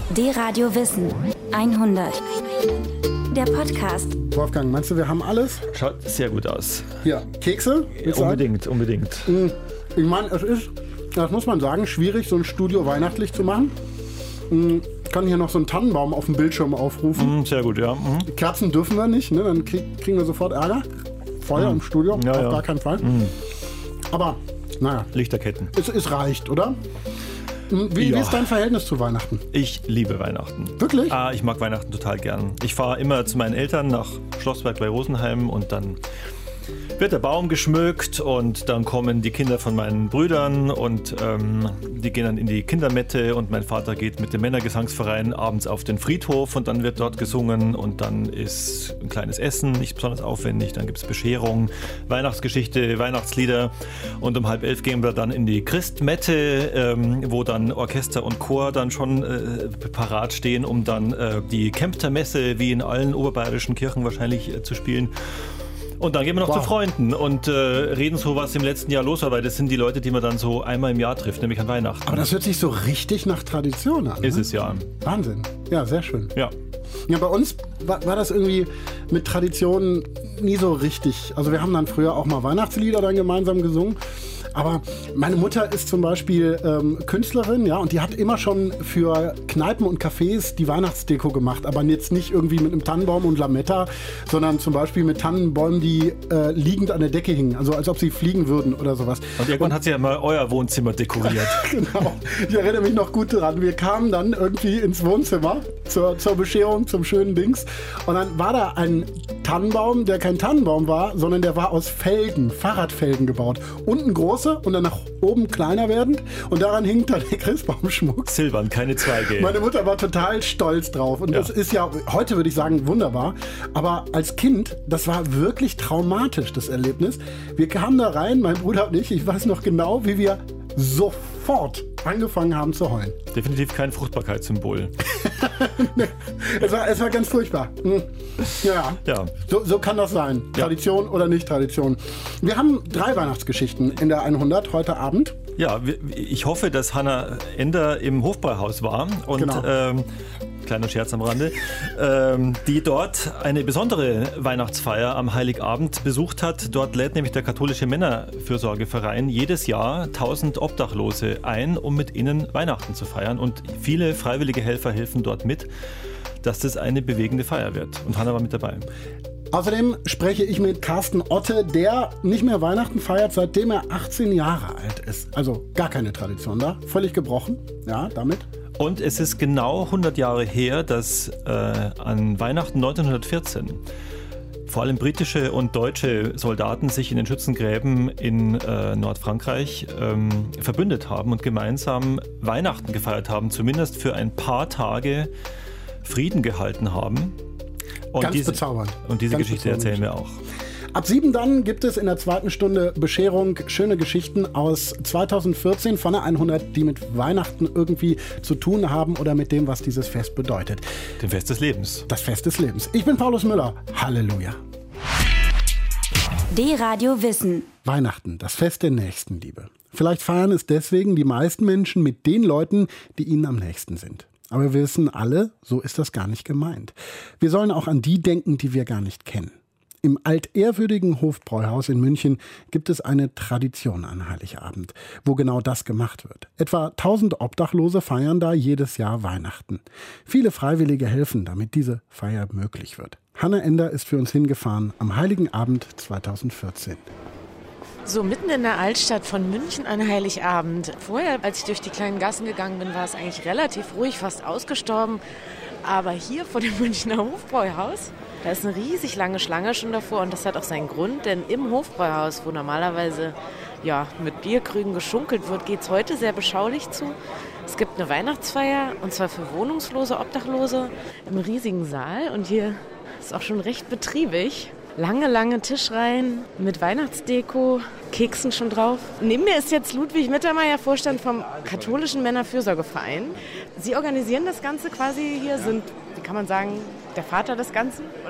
D-Radio Wissen 100. Der Podcast. Wolfgang, meinst du, wir haben alles? Schaut sehr gut aus. Ja, Kekse? Unbedingt. Ich meine, es ist, das muss man sagen, schwierig, so ein Studio weihnachtlich zu machen. Ich kann hier noch so einen Tannenbaum auf dem Bildschirm aufrufen. Sehr gut, ja. Kerzen dürfen wir nicht, ne? Dann kriegen wir sofort Ärger. Feuer im Studio, auf gar keinen Fall. Aber, naja. Lichterketten. Es reicht, oder? Wie ist dein Verhältnis zu Weihnachten? Ich liebe Weihnachten. Wirklich? Ich mag Weihnachten total gern. Ich fahre immer zu meinen Eltern nach Schlossberg bei Rosenheim und dann wird der Baum geschmückt und dann kommen die Kinder von meinen Brüdern und die gehen dann in die Kindermette und mein Vater geht mit dem Männergesangsverein abends auf den Friedhof und dann wird dort gesungen und dann ist ein kleines Essen, nicht besonders aufwendig, dann gibt es Bescherung, Weihnachtsgeschichte, Weihnachtslieder und um 10:30 gehen wir dann in die Christmette, wo dann Orchester und Chor dann schon parat stehen, um dann die Kempter-Messe wie in allen oberbayerischen Kirchen wahrscheinlich zu spielen. Und dann gehen wir noch zu Freunden und reden so, was im letzten Jahr los war, weil das sind die Leute, die man dann so einmal im Jahr trifft, nämlich an Weihnachten. Aber das hört sich so richtig nach Tradition an. Ist ne? es, ja. Wahnsinn. Ja, sehr schön. Ja. Ja, bei uns war das irgendwie mit Traditionen nie so richtig. Also wir haben dann früher auch mal Weihnachtslieder dann gemeinsam gesungen. Aber meine Mutter ist zum Beispiel Künstlerin, ja, und die hat immer schon für Kneipen und Cafés die Weihnachtsdeko gemacht, aber jetzt nicht irgendwie mit einem Tannenbaum und Lametta, sondern zum Beispiel mit Tannenbäumen, die liegend an der Decke hingen, also als ob sie fliegen würden oder sowas. Und irgendwann hat sie ja mal euer Wohnzimmer dekoriert. Genau, ich erinnere mich noch gut daran. Wir kamen dann irgendwie ins Wohnzimmer zur Bescherung, zum schönen Dings, und dann war da ein Tannenbaum, der kein Tannenbaum war, sondern der war aus Felgen, Fahrradfelgen gebaut. Unten große und dann nach oben kleiner werdend und daran hing dann der Christbaumschmuck. Silbern, keine Zweige. Meine Mutter war total stolz drauf und das ist ja, heute würde ich sagen, wunderbar, aber als Kind, das war wirklich traumatisch, das Erlebnis. Wir kamen da rein, mein Bruder und ich weiß noch genau, wie wir sofort angefangen haben zu heulen. Definitiv kein Fruchtbarkeitssymbol. Es war ganz furchtbar. Ja. So kann das sein. Tradition oder nicht Tradition. Wir haben 3 Weihnachtsgeschichten in der 100 heute Abend. Ja, ich hoffe, dass Hannah Ender im Hofbräuhaus war und kleiner Scherz am Rande, die dort eine besondere Weihnachtsfeier am Heiligabend besucht hat. Dort lädt nämlich der katholische Männerfürsorgeverein jedes Jahr 1000 Obdachlose ein, um mit ihnen Weihnachten zu feiern. Und viele freiwillige Helfer helfen dort mit, dass das eine bewegende Feier wird. Und Hannah war mit dabei. Außerdem spreche ich mit Carsten Otte, der nicht mehr Weihnachten feiert, seitdem er 18 Jahre alt ist. Also gar keine Tradition da, völlig gebrochen, ja, damit. Und es ist genau 100 Jahre her, dass an Weihnachten 1914 vor allem britische und deutsche Soldaten sich in den Schützengräben in Nordfrankreich verbündet haben und gemeinsam Weihnachten gefeiert haben, zumindest für ein paar Tage Frieden gehalten haben. Und ganz bezaubernd. Und diese Geschichte erzählen wir auch. Ab 7 dann gibt es in der zweiten Stunde Bescherung, schöne Geschichten aus 2014 von der 100, die mit Weihnachten irgendwie zu tun haben oder mit dem, was dieses Fest bedeutet. Dem Fest des Lebens. Das Fest des Lebens. Ich bin Paulus Müller. Halleluja. D-Radio Wissen. Weihnachten, das Fest der Nächstenliebe. Vielleicht feiern es deswegen die meisten Menschen mit den Leuten, die ihnen am nächsten sind. Aber wir wissen alle, so ist das gar nicht gemeint. Wir sollen auch an die denken, die wir gar nicht kennen. Im altehrwürdigen Hofbräuhaus in München gibt es eine Tradition an Heiligabend, wo genau das gemacht wird. Etwa 1000 Obdachlose feiern da jedes Jahr Weihnachten. Viele Freiwillige helfen, damit diese Feier möglich wird. Hannah Ender ist für uns hingefahren am Heiligen Abend 2014. So mitten in der Altstadt von München an Heiligabend. Vorher, als ich durch die kleinen Gassen gegangen bin, war es eigentlich relativ ruhig, fast ausgestorben. Aber hier vor dem Münchner Hofbräuhaus, da ist eine riesig lange Schlange schon davor und das hat auch seinen Grund, denn im Hofbräuhaus, wo normalerweise mit Bierkrügen geschunkelt wird, geht es heute sehr beschaulich zu. Es gibt eine Weihnachtsfeier und zwar für wohnungslose Obdachlose im riesigen Saal und hier ist auch schon recht betriebig. Lange Tischreihen mit Weihnachtsdeko, Keksen schon drauf. Neben mir ist jetzt Ludwig Mittermeier, Vorstand vom katholischen Männerfürsorgeverein. Sie organisieren das Ganze quasi hier, sind, wie kann man sagen, der Vater des Ganzen? Oder?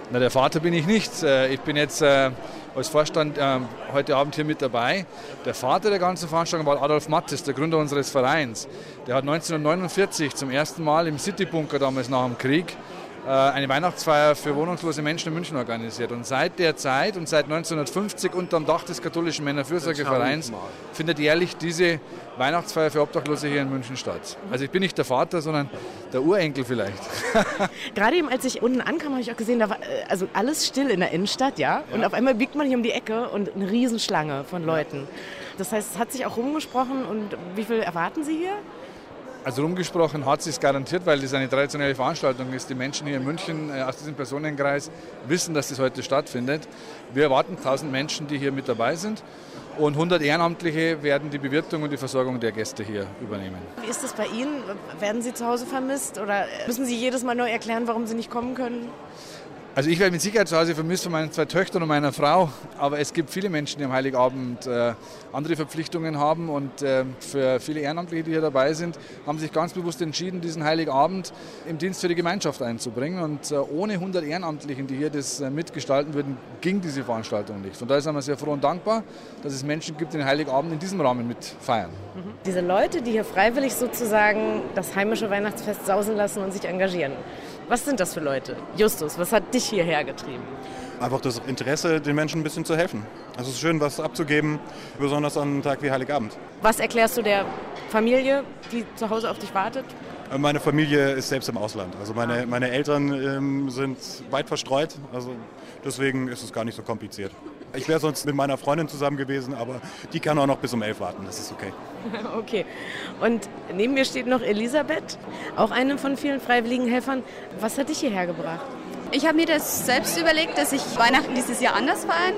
Na, der Vater bin ich nicht. Ich bin jetzt als Vorstand heute Abend hier mit dabei. Der Vater der ganzen Veranstaltung war Adolf Mattes, der Gründer unseres Vereins. Der hat 1949 zum ersten Mal im Citybunker, damals nach dem Krieg, eine Weihnachtsfeier für wohnungslose Menschen in München organisiert. Und seit der Zeit und seit 1950 unter dem Dach des katholischen Männerfürsorgevereins findet jährlich diese Weihnachtsfeier für Obdachlose hier in München statt. Also ich bin nicht der Vater, sondern der Urenkel vielleicht. Gerade eben, als ich unten ankam, habe ich auch gesehen, da war also alles still in der Innenstadt, ja? Und auf einmal biegt man hier um die Ecke und eine Riesenschlange von Leuten. Das heißt, es hat sich auch rumgesprochen. Und wie viel erwarten Sie hier? Also rumgesprochen hat es garantiert, weil das eine traditionelle Veranstaltung ist. Die Menschen hier in München aus diesem Personenkreis wissen, dass das heute stattfindet. Wir erwarten 1000 Menschen, die hier mit dabei sind. Und 100 Ehrenamtliche werden die Bewirtung und die Versorgung der Gäste hier übernehmen. Wie ist das bei Ihnen? Werden Sie zu Hause vermisst oder müssen Sie jedes Mal neu erklären, warum Sie nicht kommen können? Also ich werde mit Sicherheit zu Hause vermisst von meinen 2 Töchtern und meiner Frau, aber es gibt viele Menschen, die am Heiligabend andere Verpflichtungen haben und für viele Ehrenamtliche, die hier dabei sind, haben sich ganz bewusst entschieden, diesen Heiligabend im Dienst für die Gemeinschaft einzubringen und ohne 100 Ehrenamtlichen, die hier das mitgestalten würden, ging diese Veranstaltung nicht. Von daher sind wir sehr froh und dankbar, dass es Menschen gibt, die den Heiligabend in diesem Rahmen mit feiern. Diese Leute, die hier freiwillig sozusagen das heimische Weihnachtsfest sausen lassen und sich engagieren. Was sind das für Leute? Justus, was hat dich hierher getrieben? Einfach das Interesse, den Menschen ein bisschen zu helfen. Also es ist schön, was abzugeben, besonders an einem Tag wie Heiligabend. Was erklärst du der Familie, die zu Hause auf dich wartet? Meine Familie ist selbst im Ausland. Also meine Eltern sind weit verstreut, also deswegen ist es gar nicht so kompliziert. Ich wäre sonst mit meiner Freundin zusammen gewesen, aber die kann auch noch bis um 11 warten, das ist okay. Okay. Und neben mir steht noch Elisabeth, auch eine von vielen freiwilligen Helfern. Was hat dich hierher gebracht? Ich habe mir das selbst überlegt, dass ich Weihnachten dieses Jahr anders feiern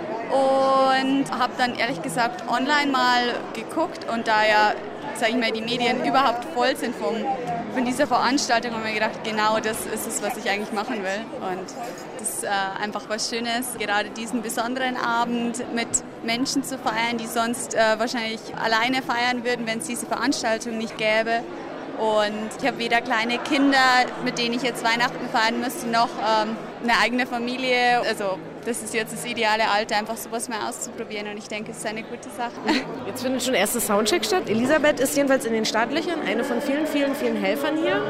will und habe dann ehrlich gesagt online mal geguckt und da ja, sage ich mal, die Medien überhaupt voll sind von dieser Veranstaltung, habe ich mir gedacht, genau das ist es, was ich eigentlich machen will. Und das ist einfach was Schönes, gerade diesen besonderen Abend mit Menschen zu feiern, die sonst wahrscheinlich alleine feiern würden, wenn es diese Veranstaltung nicht gäbe. Und ich habe weder kleine Kinder, mit denen ich jetzt Weihnachten feiern müsste, noch eine eigene Familie. Also das ist jetzt das ideale Alter, einfach sowas mal auszuprobieren. Und ich denke, es ist eine gute Sache. Jetzt findet schon erste Soundcheck statt. Elisabeth ist jedenfalls in den Startlöchern, eine von vielen, vielen, vielen Helfern hier.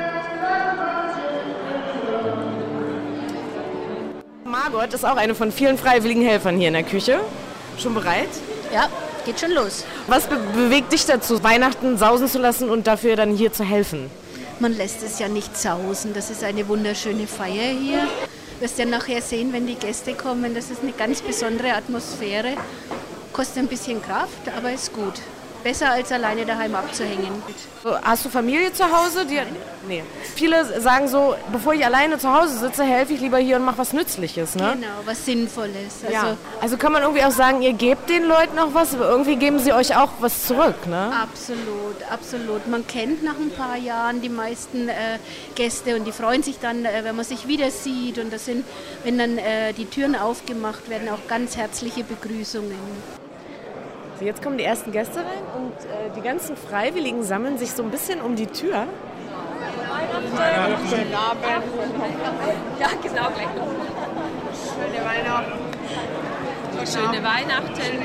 Margot ist auch eine von vielen freiwilligen Helfern hier in der Küche. Schon bereit? Ja, geht schon los. Was bewegt dich dazu, Weihnachten sausen zu lassen und dafür dann hier zu helfen? Man lässt es ja nicht sausen. Das ist eine wunderschöne Feier hier. Du wirst ja nachher sehen, wenn die Gäste kommen. Das ist eine ganz besondere Atmosphäre. Kostet ein bisschen Kraft, aber ist gut. Besser als alleine daheim abzuhängen. Hast du Familie zu Hause? Nee. Viele sagen so, bevor ich alleine zu Hause sitze, helfe ich lieber hier und mache was Nützliches. Ne? Genau, was Sinnvolles. Also kann man irgendwie auch sagen, ihr gebt den Leuten auch was, aber irgendwie geben sie euch auch was zurück, ne? Absolut, absolut. Man kennt nach ein paar Jahren die meisten Gäste und die freuen sich dann, wenn man sich wieder sieht. Und das sind, wenn dann die Türen aufgemacht werden, auch ganz herzliche Begrüßungen. Jetzt kommen die ersten Gäste rein und die ganzen Freiwilligen sammeln sich so ein bisschen um die Tür. Weihnachten. Ja, genau, gleich noch. Schöne Weihnachten. Schöne Weihnachten.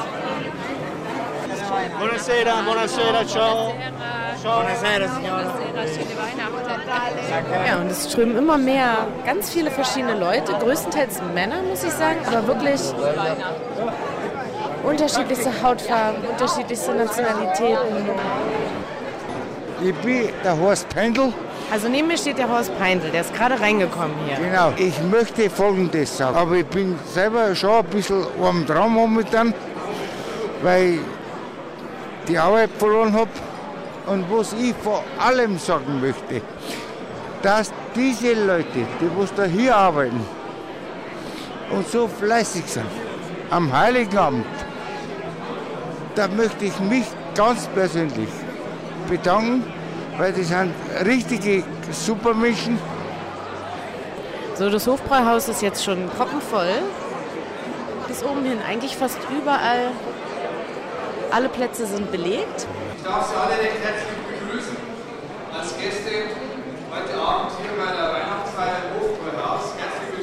Buonasera, buonasera, ciao. Buonasera, signora. Schöne Weihnachten. Ja, und es strömen immer mehr, ganz viele verschiedene Leute, größtenteils Männer, muss ich sagen, aber wirklich unterschiedlichste Hautfarben, unterschiedlichste Nationalitäten. Ich bin der Horst Pendel. Also neben mir steht der Horst Peindl, der ist gerade reingekommen hier. Genau. Ich möchte Folgendes sagen. Aber ich bin selber schon ein bisschen arm dran momentan, weil ich die Arbeit verloren habe. Und was ich vor allem sagen möchte, dass diese Leute, die da hier arbeiten und so fleißig sind, am Heiligen Abend, da möchte ich mich ganz persönlich bedanken, weil das sind richtige Supermenschen. So, das Hofbräuhaus ist jetzt schon proppenvoll. Bis oben hin, eigentlich fast überall. Alle Plätze sind belegt. Ich darf Sie alle recht herzlich begrüßen als Gäste heute Abend hier bei der Weihnachtsfeier im Hofbräuhaus. Herzlich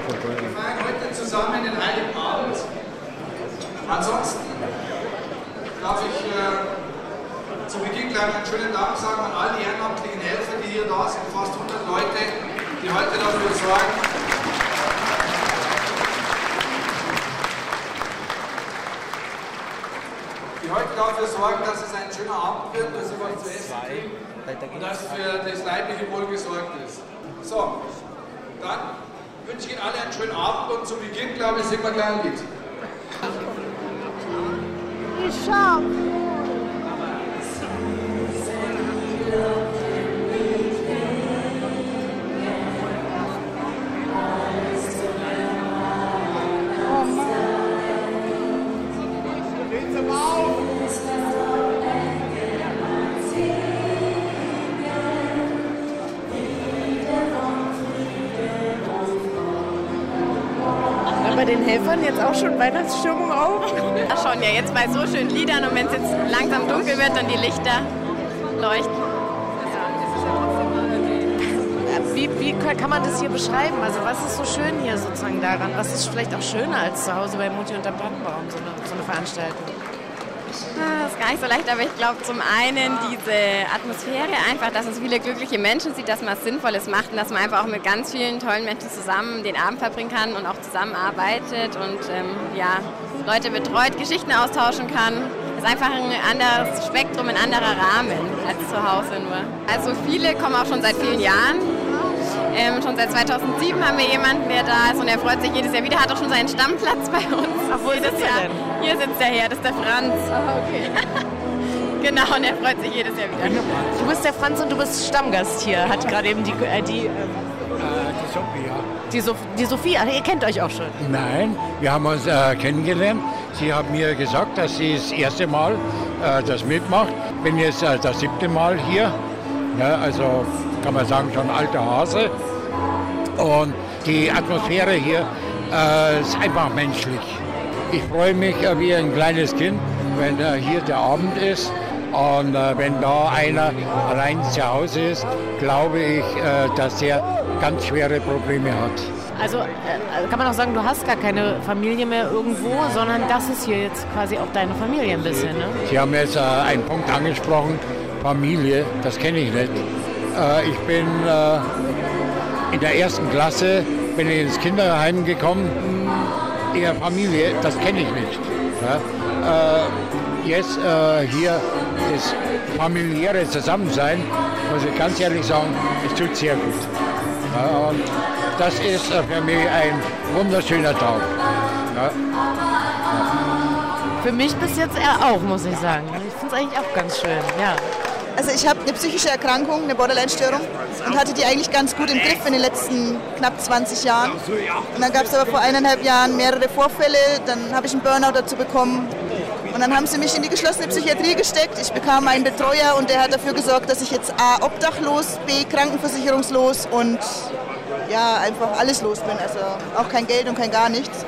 Wir feiern heute zusammen den Heiligen Abend. Ansonsten darf ich zu Beginn gleich einen schönen Dank sagen an all die ehrenamtlichen Helfer, die hier da sind, fast 100 Leute, die heute dafür sorgen, dass es ein schöner Abend wird, dass Sie was zu essen kriegen und dass für das leibliche Wohl gesorgt ist. So, dann wünsche ich Ihnen alle einen schönen Abend und zu Beginn, glaube ich, singen wir gleich ein Lied. Ich schau. Bei den Helfern jetzt auch schon Weihnachtsstimmung auf? Ja, schon, ja, jetzt bei so schönen Liedern und wenn es jetzt langsam dunkel wird und die Lichter leuchten. Wie kann man das hier beschreiben? Also was ist so schön hier sozusagen daran? Was ist vielleicht auch schöner als zu Hause bei Mutti unterm Tannenbaum, so eine Veranstaltung? Das ist gar nicht so leicht, aber ich glaube zum einen diese Atmosphäre einfach, dass man so viele glückliche Menschen sieht, dass man was Sinnvolles macht und dass man einfach auch mit ganz vielen tollen Menschen zusammen den Abend verbringen kann und auch zusammenarbeitet und Leute betreut, Geschichten austauschen kann. Das ist einfach ein anderes Spektrum, ein anderer Rahmen als zu Hause nur. Also viele kommen auch schon seit vielen Jahren. Schon seit 2007 haben wir jemanden, der da ist und er freut sich jedes Jahr wieder, hat auch schon seinen Stammplatz bei uns. Ach, wo sitzt er denn? Hier sitzt er her, das ist der Franz. Ah, okay. Genau, und er freut sich jedes Jahr wieder. Du bist der Franz und du bist Stammgast hier, hat gerade eben die Sophie, ja. Die Sophie, ihr kennt euch auch schon? Nein, wir haben uns kennengelernt. Sie hat mir gesagt, dass sie das erste Mal das mitmacht. Bin jetzt das 7. Mal hier. Ja, also kann man sagen, schon alter Hase. Und die Atmosphäre hier ist einfach menschlich. Ich freue mich wie ein kleines Kind, wenn hier der Abend ist. Und wenn da einer allein zu Hause ist, glaube ich, dass er ganz schwere Probleme hat. Also kann man auch sagen, du hast gar keine Familie mehr irgendwo, sondern das ist hier jetzt quasi auch deine Familie ein bisschen, ne? Sie haben jetzt einen Punkt angesprochen, Familie, das kenne ich nicht. Ich bin in der 1. Klasse, bin ich ins Kinderheim gekommen. Die Familie, das kenne ich nicht. Ja? Jetzt hier das familiäre Zusammensein, muss ich ganz ehrlich sagen, es tut sehr gut. Ja, und das ist für mich ein wunderschöner Tag. Ja. Für mich bis jetzt auch, muss ich sagen. Ich finde es eigentlich auch ganz schön, ja. Also ich habe eine psychische Erkrankung, eine Borderline-Störung und hatte die eigentlich ganz gut im Griff in den letzten knapp 20 Jahren. Und dann gab es aber vor 1,5 Jahren mehrere Vorfälle, dann habe ich einen Burnout dazu bekommen. Und dann haben sie mich in die geschlossene Psychiatrie gesteckt. Ich bekam einen Betreuer und der hat dafür gesorgt, dass ich jetzt A, obdachlos, B, krankenversicherungslos und ja, einfach alles los bin. Also auch kein Geld und kein gar nichts.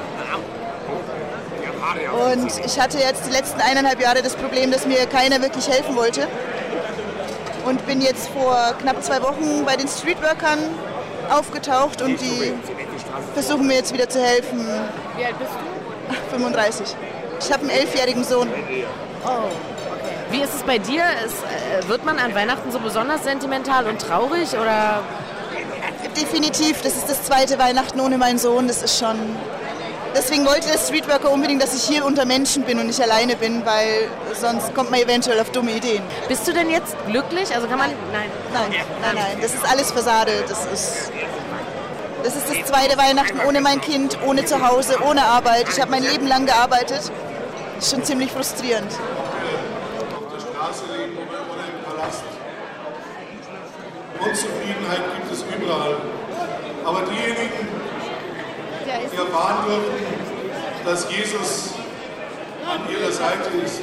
Und ich hatte jetzt die letzten 1,5 Jahre das Problem, dass mir keiner wirklich helfen wollte. Und bin jetzt vor knapp 2 Wochen bei den Streetworkern aufgetaucht und die versuchen mir jetzt wieder zu helfen. Wie alt bist du? 35. Ich habe einen 11-jährigen Sohn. Oh, okay. Wie ist es bei dir? Wird man an Weihnachten so besonders sentimental und traurig oder? Definitiv, das ist das 2. Weihnachten ohne meinen Sohn, das ist schon... Deswegen wollte der Streetworker unbedingt, dass ich hier unter Menschen bin und nicht alleine bin, weil sonst kommt man eventuell auf dumme Ideen. Bist du denn jetzt glücklich? Also kann man... Nein, das ist alles Fassade. Das ist das 2. Weihnachten ohne mein Kind, ohne Zuhause, ohne Arbeit. Ich habe mein Leben lang gearbeitet. Das ist schon ziemlich frustrierend. Auf der Straße leben oder im Palast. Unzufriedenheit gibt es überall. Aber diejenigen, die erfahren dürfen, dass Jesus an ihrer Seite ist,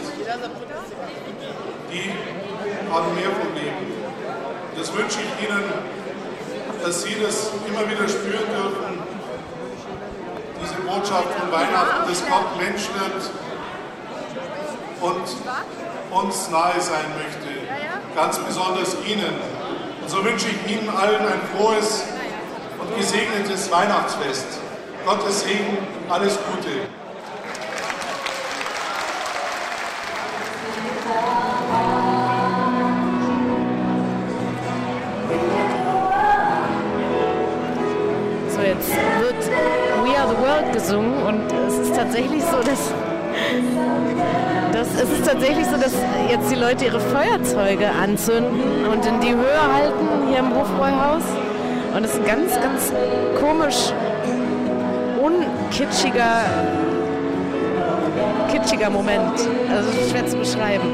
die haben mehr Probleme. Das wünsche ich Ihnen, dass Sie das immer wieder spüren dürfen, diese Botschaft von Weihnachten, dass Gott Mensch wird und uns nahe sein möchte, ganz besonders Ihnen. Und so wünsche ich Ihnen allen ein frohes und gesegnetes Weihnachtsfest. Gottes Segen, alles Gute. So, jetzt wird We Are the World gesungen und es ist tatsächlich so, dass jetzt die Leute ihre Feuerzeuge anzünden und in die Höhe halten hier im Hofbräuhaus. Und es ist ein ganz, ganz komisch, kitschiger Moment. Also es ist schwer zu beschreiben.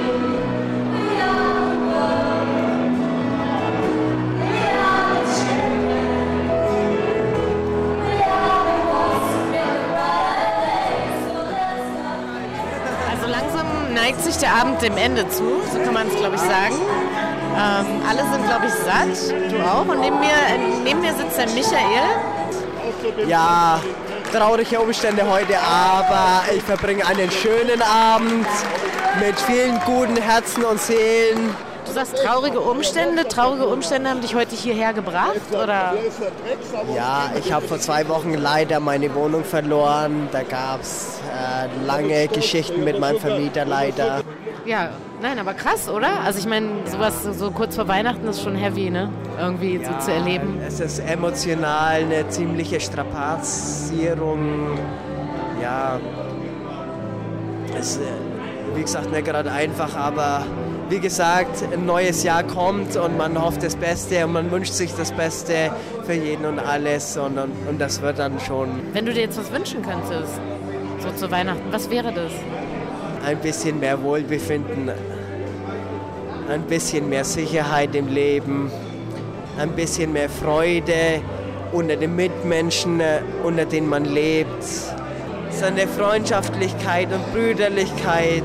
Also langsam neigt sich der Abend dem Ende zu, so kann man es, glaube ich, sagen. Alle sind, glaube ich, satt, du auch. Und neben mir sitzt der Michael. Ja, traurige Umstände heute, aber ich verbringe einen schönen Abend mit vielen guten Herzen und Seelen. Du sagst traurige Umstände haben dich heute hierher gebracht, oder? Ja, ich habe vor 2 Wochen leider meine Wohnung verloren. Da gab es lange Geschichten mit meinem Vermieter leider. Ja, nein, aber krass, oder? Also ich meine, sowas so kurz vor Weihnachten ist schon heavy, ne? Irgendwie ja, so zu erleben. Es ist emotional eine ziemliche Strapazierung. Ja, es ist, wie gesagt, nicht gerade einfach, aber wie gesagt, ein neues Jahr kommt und man hofft das Beste und man wünscht sich das Beste für jeden und alles und das wird dann schon. Wenn du dir jetzt was wünschen könntest, so zu Weihnachten, was wäre das? Ein bisschen mehr Wohlbefinden, ein bisschen mehr Sicherheit im Leben, ein bisschen mehr Freude unter den Mitmenschen, unter denen man lebt. So eine Freundschaftlichkeit und Brüderlichkeit.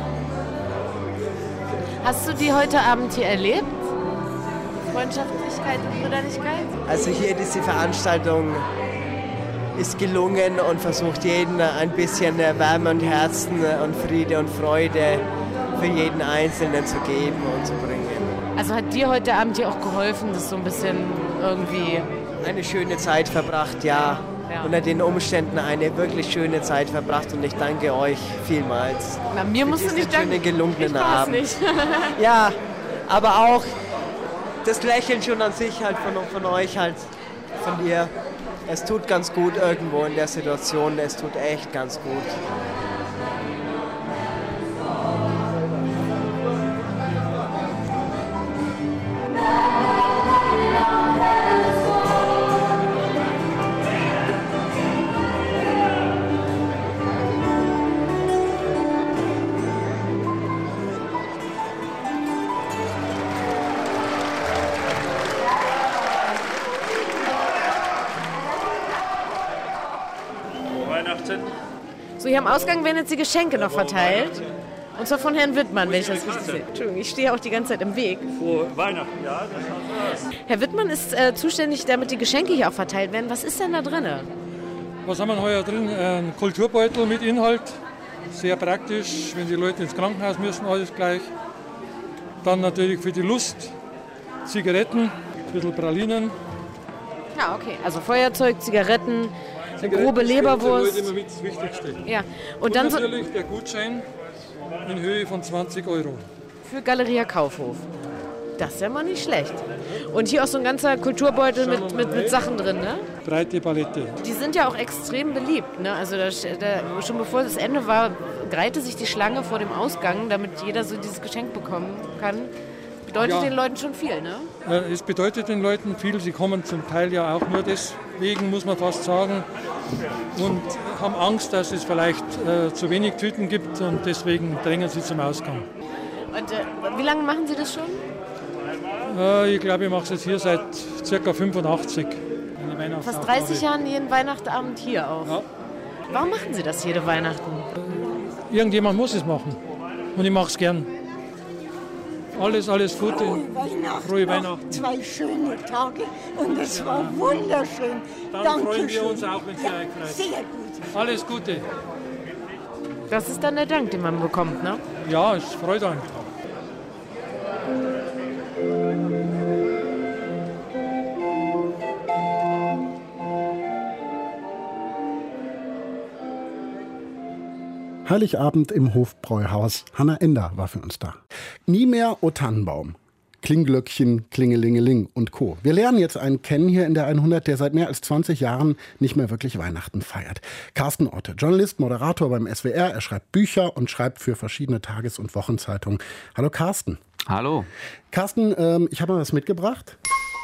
Hast du die heute Abend hier erlebt? Freundschaftlichkeit und Brüderlichkeit? Also hier diese Veranstaltung ist gelungen und versucht jeden ein bisschen Wärme und Herzen und Friede und Freude für jeden Einzelnen zu geben und zu bringen. Also hat dir heute Abend hier auch geholfen, das so ein bisschen irgendwie... Eine schöne Zeit verbracht, ja. Unter den Umständen eine wirklich schöne Zeit verbracht und ich danke euch vielmals. Na, mir musst du nicht danken. Für den gelungenen Abend. Nicht. Ja, aber auch das Lächeln schon an sich halt von euch halt, von dir. Es tut ganz gut irgendwo in der Situation, es tut echt ganz gut. So, hier am Ausgang werden jetzt die Geschenke noch verteilt. Und zwar von Herrn Wittmann, wenn ich das richtig sehe. Entschuldigung, ich stehe auch die ganze Zeit im Weg. Frohe Weihnachten, ja, das hat was. Herr Wittmann ist zuständig, damit die Geschenke hier auch verteilt werden. Was ist denn da drin? Was haben wir heuer drin? Ein Kulturbeutel mit Inhalt. Sehr praktisch, wenn die Leute ins Krankenhaus müssen, alles gleich. Dann natürlich für die Lust Zigaretten, ein bisschen Pralinen. Ja, okay. Also Feuerzeug, Zigaretten, grobe Leberwurst. Immer mit das Wichtigste. Ja. Und dann natürlich der Gutschein in Höhe von 20 €. Für Galeria Kaufhof. Das ist ja mal nicht schlecht. Und hier auch so ein ganzer Kulturbeutel mit Sachen drin, ne? Breite Palette. Die sind ja auch extrem beliebt, ne? Also schon bevor das Ende war, reihte sich die Schlange vor dem Ausgang, damit jeder so dieses Geschenk bekommen kann. Bedeutet den Leuten schon viel, ne? Es bedeutet den Leuten viel. Sie kommen zum Teil ja auch nur deswegen, muss man fast sagen, und haben Angst, dass es vielleicht zu wenig Tüten gibt und deswegen drängen sie zum Ausgang. Und wie lange machen Sie das schon? Ich glaube, ich mache es jetzt hier seit ca. 85. Fast 30 Jahren jeden Weihnachtsabend hier auch. Ja. Warum machen Sie das jede Weihnachten? Irgendjemand muss es machen und ich mache es gern. Alles Gute. Frohe Weihnachten. 2 schöne Tage und es war wunderschön. Dann Dankeschön. freuen wir uns auch, wenn Sie euch freut. Sehr gut. Alles Gute. Das ist dann der Dank, den man bekommt, ne? Ja, es freut einen. Heiligabend im Hofbräuhaus. Hanna Ender war für uns da. Nie mehr O Tannenbaum. Klingglöckchen, Klingelingeling und Co. Wir lernen jetzt einen kennen hier in der 100, der seit mehr als 20 Jahren nicht mehr wirklich Weihnachten feiert. Carsten Otte, Journalist, Moderator beim SWR. Er schreibt Bücher und schreibt für verschiedene Tages- und Wochenzeitungen. Hallo Carsten. Hallo. Carsten, ich habe mal was mitgebracht.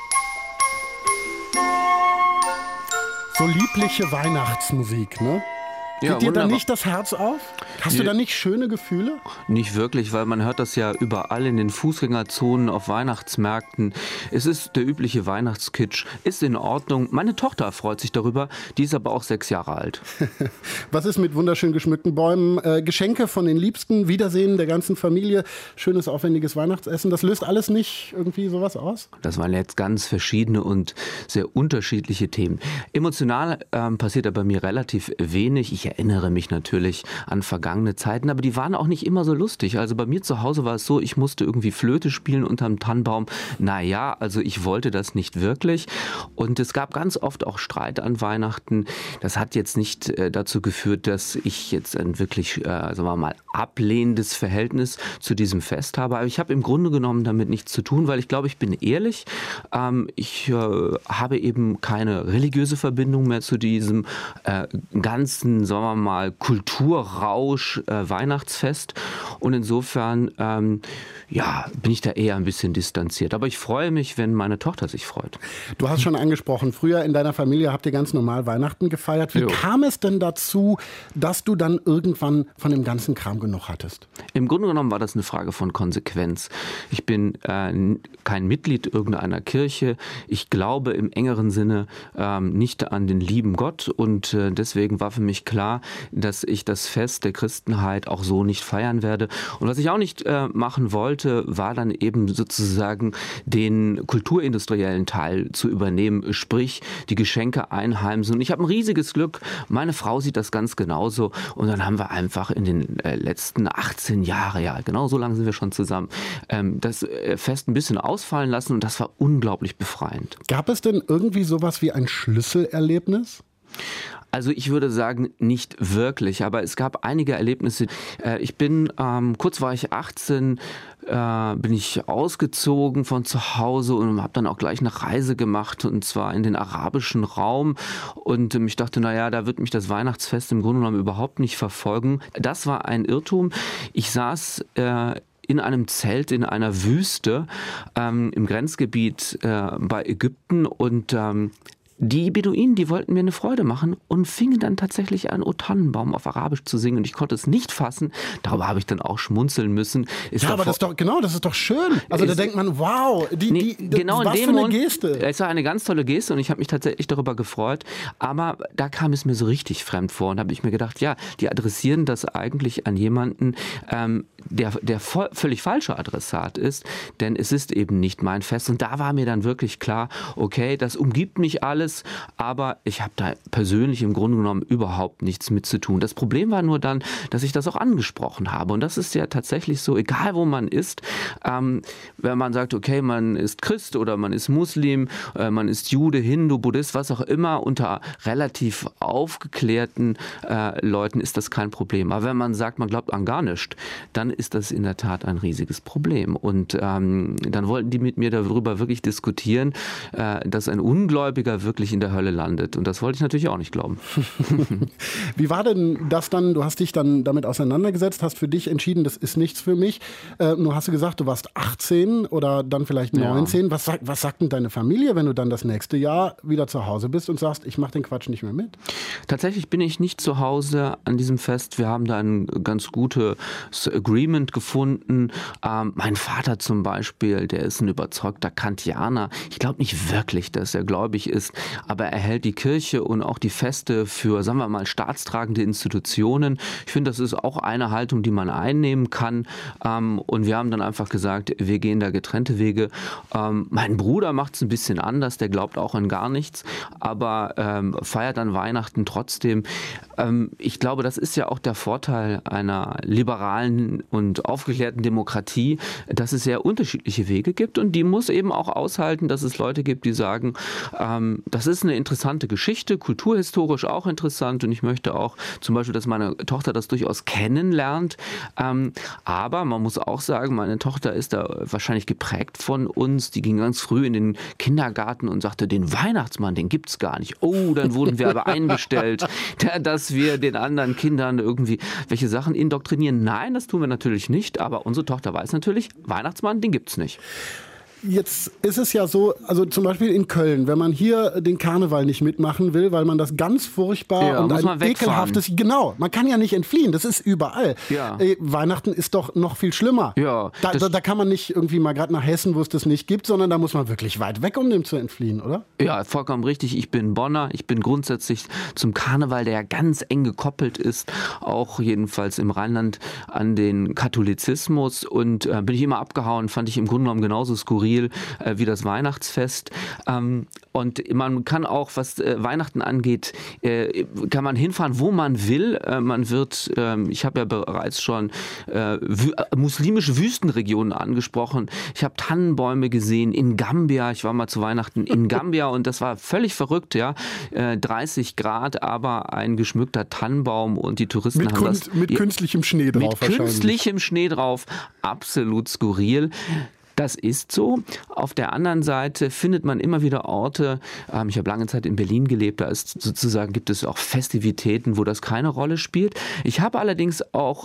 So liebliche Weihnachtsmusik, ne? Ja, geht dir da nicht das Herz auf? Hast du da nicht schöne Gefühle? Nicht wirklich, weil man hört das ja überall in den Fußgängerzonen, auf Weihnachtsmärkten. Es ist der übliche Weihnachtskitsch. Ist in Ordnung. Meine Tochter freut sich darüber. Die ist aber auch 6 Jahre alt. Was ist mit wunderschön geschmückten Bäumen? Geschenke von den Liebsten, Wiedersehen der ganzen Familie, schönes, aufwendiges Weihnachtsessen. Das löst alles nicht irgendwie sowas aus? Das waren jetzt ganz verschiedene und sehr unterschiedliche Themen. Emotional passiert da bei mir relativ wenig. Ich erinnere mich natürlich an vergangene Zeiten, aber die waren auch nicht immer so lustig. Also bei mir zu Hause war es so, ich musste irgendwie Flöte spielen unterm Tannenbaum. Naja, also ich wollte das nicht wirklich. Und es gab ganz oft auch Streit an Weihnachten. Das hat jetzt nicht dazu geführt, dass ich jetzt ein wirklich, sagen wir mal, ablehnendes Verhältnis zu diesem Fest habe. Aber ich habe im Grunde genommen damit nichts zu tun, weil ich glaube, ich bin ehrlich. Ich habe eben keine religiöse Verbindung mehr zu diesem ganzen, sagen wir mal, Kulturrausch Weihnachtsfest. Und insofern bin ich da eher ein bisschen distanziert. Aber ich freue mich, wenn meine Tochter sich freut. Du hast schon angesprochen, früher in deiner Familie habt ihr ganz normal Weihnachten gefeiert. Wie kam es denn dazu, dass du dann irgendwann von dem ganzen Kram genug hattest? Im Grunde genommen war das eine Frage von Konsequenz. Ich bin kein Mitglied irgendeiner Kirche. Ich glaube im engeren Sinne nicht an den lieben Gott. Und deswegen war für mich klar, dass ich das Fest der Christenheit auch so nicht feiern werde. Und was ich auch nicht machen wollte, war dann eben sozusagen den kulturindustriellen Teil zu übernehmen, sprich die Geschenke einheimsen. Und ich habe ein riesiges Glück, meine Frau sieht das ganz genauso. Und dann haben wir einfach in den letzten 18 Jahren, ja genau so lange sind wir schon zusammen, das Fest ein bisschen ausfallen lassen und das war unglaublich befreiend. Gab es denn irgendwie sowas wie ein Schlüsselerlebnis? Also ich würde sagen, nicht wirklich, aber es gab einige Erlebnisse. Ich bin, kurz war ich 18, bin ich ausgezogen von zu Hause und habe dann auch gleich eine Reise gemacht, und zwar in den arabischen Raum. Und ich dachte, naja, da wird mich das Weihnachtsfest im Grunde genommen überhaupt nicht verfolgen. Das war ein Irrtum. Ich saß in einem Zelt in einer Wüste im Grenzgebiet bei Ägypten und die Beduinen, die wollten mir eine Freude machen und fingen dann tatsächlich an, O Tannenbaum auf Arabisch zu singen. Und ich konnte es nicht fassen. Darüber habe ich dann auch schmunzeln müssen. Ja, aber das ist doch schön. Also da denkt man, wow, genau was in dem für eine Moment, Geste. Es war eine ganz tolle Geste und ich habe mich tatsächlich darüber gefreut. Aber da kam es mir so richtig fremd vor. Und da habe ich mir gedacht, ja, die adressieren das eigentlich an jemanden, der völlig falscher Adressat ist. Denn es ist eben nicht mein Fest. Und da war mir dann wirklich klar, okay, das umgibt mich alles. Aber ich habe da persönlich im Grunde genommen überhaupt nichts mit zu tun. Das Problem war nur dann, dass ich das auch angesprochen habe. Und das ist ja tatsächlich so, egal wo man ist, wenn man sagt, okay, man ist Christ oder man ist Muslim, man ist Jude, Hindu, Buddhist, was auch immer, unter relativ aufgeklärten Leuten ist das kein Problem. Aber wenn man sagt, man glaubt an gar nichts, dann ist das in der Tat ein riesiges Problem. Und dann wollten die mit mir darüber wirklich diskutieren, dass ein Ungläubiger wirklich in der Hölle landet. Und das wollte ich natürlich auch nicht glauben. Wie war denn das dann? Du hast dich dann damit auseinandergesetzt, hast für dich entschieden, das ist nichts für mich. Nur hast du gesagt, du warst 18 oder dann vielleicht 19. Ja. Was sagt denn deine Familie, wenn du dann das nächste Jahr wieder zu Hause bist und sagst, ich mache den Quatsch nicht mehr mit? Tatsächlich bin ich nicht zu Hause an diesem Fest. Wir haben da ein ganz gutes Agreement gefunden. Mein Vater zum Beispiel, der ist ein überzeugter Kantianer. Ich glaube nicht wirklich, dass er gläubig ist. Aber er hält die Kirche und auch die Feste für, sagen wir mal, staatstragende Institutionen. Ich finde, das ist auch eine Haltung, die man einnehmen kann. Und wir haben dann einfach gesagt, wir gehen da getrennte Wege. Mein Bruder macht es ein bisschen anders, der glaubt auch an gar nichts, aber feiert an Weihnachten Weihnachten trotzdem. Ich glaube, das ist ja auch der Vorteil einer liberalen und aufgeklärten Demokratie, dass es sehr unterschiedliche Wege gibt und die muss eben auch aushalten, dass es Leute gibt, die sagen, das ist eine interessante Geschichte, kulturhistorisch auch interessant und ich möchte auch zum Beispiel, dass meine Tochter das durchaus kennenlernt. Aber man muss auch sagen, meine Tochter ist da wahrscheinlich geprägt von uns. Die ging ganz früh in den Kindergarten und sagte, den Weihnachtsmann, den gibt's gar nicht. Oh, dann wurden wir aber eingestellt, dass wir den anderen Kindern irgendwie welche Sachen indoktrinieren. Nein, das tun wir natürlich nicht, aber unsere Tochter weiß natürlich, Weihnachtsmann, den gibt's nicht. Jetzt ist es ja so, also zum Beispiel in Köln, wenn man hier den Karneval nicht mitmachen will, weil man das ganz furchtbar und ein ekelhaftes, genau, man kann ja nicht entfliehen, das ist überall. Ja. Weihnachten ist doch noch viel schlimmer. Ja, da kann man nicht irgendwie mal gerade nach Hessen, wo es das nicht gibt, sondern da muss man wirklich weit weg, um dem zu entfliehen, oder? Ja, vollkommen richtig. Ich bin Bonner, ich bin grundsätzlich zum Karneval, der ja ganz eng gekoppelt ist, auch jedenfalls im Rheinland an den Katholizismus und bin ich immer abgehauen, fand ich im Grunde genommen genauso skurril wie das Weihnachtsfest. Und man kann auch, was Weihnachten angeht, kann man hinfahren, wo man will. Man wird, ich habe ja bereits schon muslimische Wüstenregionen angesprochen. Ich habe Tannenbäume gesehen in Gambia. Ich war mal zu Weihnachten in Gambia und das war völlig verrückt, ja. 30 Grad, aber ein geschmückter Tannenbaum und die Touristen haben das... Mit künstlichem Schnee drauf wahrscheinlich. Mit künstlichem Schnee drauf. Absolut skurril. Das ist so. Auf der anderen Seite findet man immer wieder Orte, ich habe lange Zeit in Berlin gelebt, da ist sozusagen, gibt es auch Festivitäten, wo das keine Rolle spielt. Ich habe allerdings auch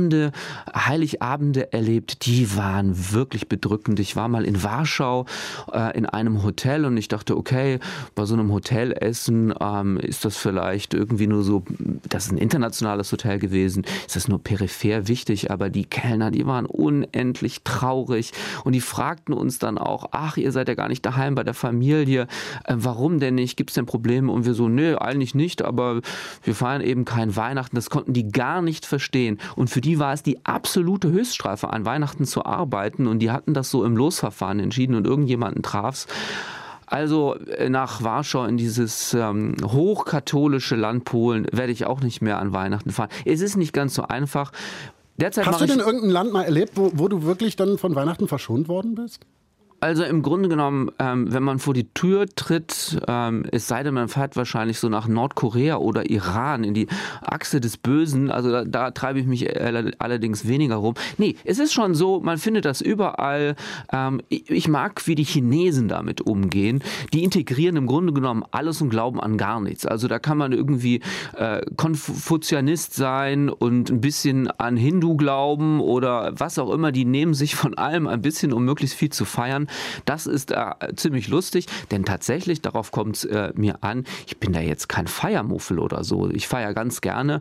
Heiligabende erlebt, die waren wirklich bedrückend. Ich war mal in Warschau in einem Hotel und ich dachte, okay, bei so einem Hotelessen ist das vielleicht irgendwie nur so, das ist ein internationales Hotel gewesen, ist das nur peripher wichtig, aber die Kellner, die waren unendlich traurig und die fragten uns dann auch, ach, ihr seid ja gar nicht daheim bei der Familie, warum denn nicht, gibt es denn Probleme? Und wir so, nee, eigentlich nicht, aber wir feiern eben kein Weihnachten. Das konnten die gar nicht verstehen. Und für die war es die absolute Höchststrafe, an Weihnachten zu arbeiten und die hatten das so im Losverfahren entschieden und irgendjemanden traf's. Also nach Warschau in dieses hochkatholische Land Polen werde ich auch nicht mehr an Weihnachten fahren. Es ist nicht ganz so einfach. Derzeit hast du denn irgendein Land mal erlebt, wo du wirklich dann von Weihnachten verschont worden bist? Also im Grunde genommen, wenn man vor die Tür tritt, es sei denn, man fährt wahrscheinlich so nach Nordkorea oder Iran in die Achse des Bösen, also da treibe ich mich allerdings weniger rum. Nee, es ist schon so, man findet das überall. Ich mag, wie die Chinesen damit umgehen. Die integrieren im Grunde genommen alles und glauben an gar nichts. Also da kann man irgendwie Konfuzianist sein und ein bisschen an Hindu glauben oder was auch immer. Die nehmen sich von allem ein bisschen, um möglichst viel zu feiern. Das ist ziemlich lustig, denn tatsächlich, darauf kommt es mir an, ich bin da jetzt kein Feiermuffel oder so. Ich feiere ganz gerne.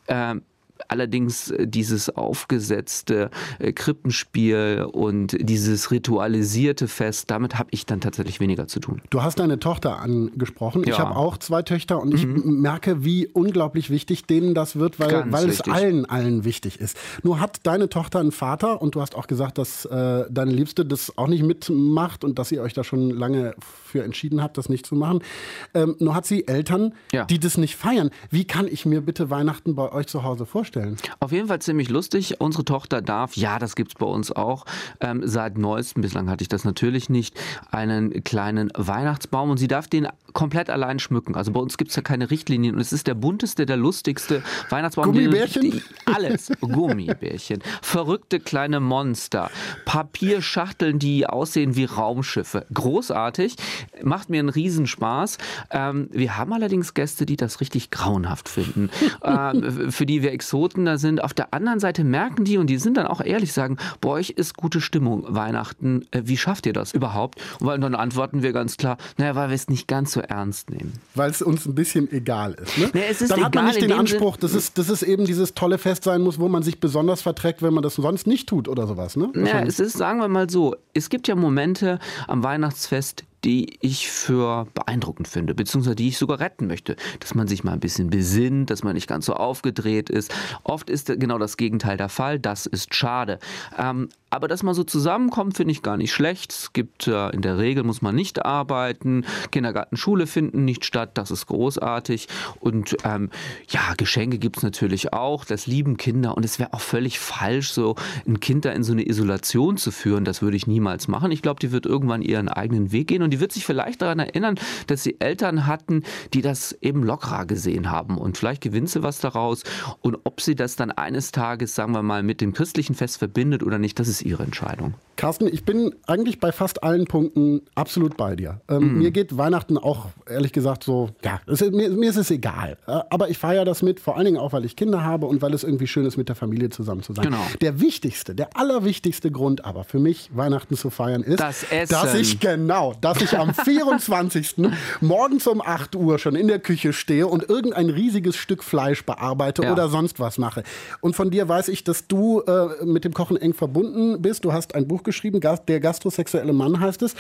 Allerdings dieses aufgesetzte Krippenspiel und dieses ritualisierte Fest, damit habe ich dann tatsächlich weniger zu tun. Du hast deine Tochter angesprochen. Ja. Ich habe auch 2 Töchter und ich merke, wie unglaublich wichtig denen das wird, weil es allen wichtig ist. Nur hat deine Tochter einen Vater und du hast auch gesagt, dass deine Liebste das auch nicht mitmacht und dass ihr euch da schon lange für entschieden habt, das nicht zu machen. Nur hat sie Eltern, die das nicht feiern. Wie kann ich mir bitte Weihnachten bei euch zu Hause vorstellen? Auf jeden Fall ziemlich lustig. Unsere Tochter darf, ja, das gibt's bei uns auch, seit neuestem, bislang hatte ich das natürlich nicht, einen kleinen Weihnachtsbaum und sie darf den komplett allein schmücken. Also bei uns gibt es ja keine Richtlinien und es ist der bunteste, der lustigste Weihnachtsbaum. Gummibärchen? Alles. Gummibärchen. Verrückte kleine Monster. Papierschachteln, die aussehen wie Raumschiffe. Großartig. Macht mir einen Riesenspaß. Wir haben allerdings Gäste, die das richtig grauenhaft finden. Für die wir Exoten da sind. Auf der anderen Seite merken die, und die sind dann auch ehrlich, sagen, bei euch ist gute Stimmung Weihnachten. Wie schafft ihr das überhaupt? Und dann antworten wir ganz klar, naja, weil wir es nicht ganz so ernst nehmen. Weil es uns ein bisschen egal ist. Ne? Nee, es ist dann hat man egal, nicht den Anspruch, dass es eben dieses tolle Fest sein muss, wo man sich besonders verträgt, wenn man das sonst nicht tut oder sowas. Ne? Ja, es ist, sagen wir mal so, es gibt ja Momente am Weihnachtsfest, die ich für beeindruckend finde, beziehungsweise die ich sogar retten möchte. Dass man sich mal ein bisschen besinnt, dass man nicht ganz so aufgedreht ist. Oft ist genau das Gegenteil der Fall. Das ist schade. Aber dass man so zusammenkommt, finde ich gar nicht schlecht. Es gibt in der Regel, muss man nicht arbeiten. Kindergarten, Schule finden nicht statt. Das ist großartig. Und Geschenke gibt es natürlich auch. Das lieben Kinder. Und es wäre auch völlig falsch, so ein Kind da in so eine Isolation zu führen. Das würde ich niemals machen. Ich glaube, die wird irgendwann ihren eigenen Weg gehen. Und die wird sich vielleicht daran erinnern, dass sie Eltern hatten, die das eben lockerer gesehen haben. Und vielleicht gewinnt sie was daraus. Und ob sie das dann eines Tages, sagen wir mal, mit dem christlichen Fest verbindet oder nicht, das ist ihre Entscheidung. Carsten, ich bin eigentlich bei fast allen Punkten absolut bei dir. Mir geht Weihnachten auch, ehrlich gesagt, so, ja, mir ist es egal. Aber ich feiere das mit, vor allen Dingen auch, weil ich Kinder habe und weil es irgendwie schön ist, mit der Familie zusammen zu sein. Genau. Der allerwichtigste Grund aber für mich, Weihnachten zu feiern, ist, das Essen. dass ich am 24. morgens um 8 Uhr schon in der Küche stehe und irgendein riesiges Stück Fleisch bearbeite oder sonst was mache. Und von dir weiß ich, dass du mit dem Kochen eng verbunden bist. Du hast ein Buch geschrieben, Der gastrosexuelle Mann heißt es.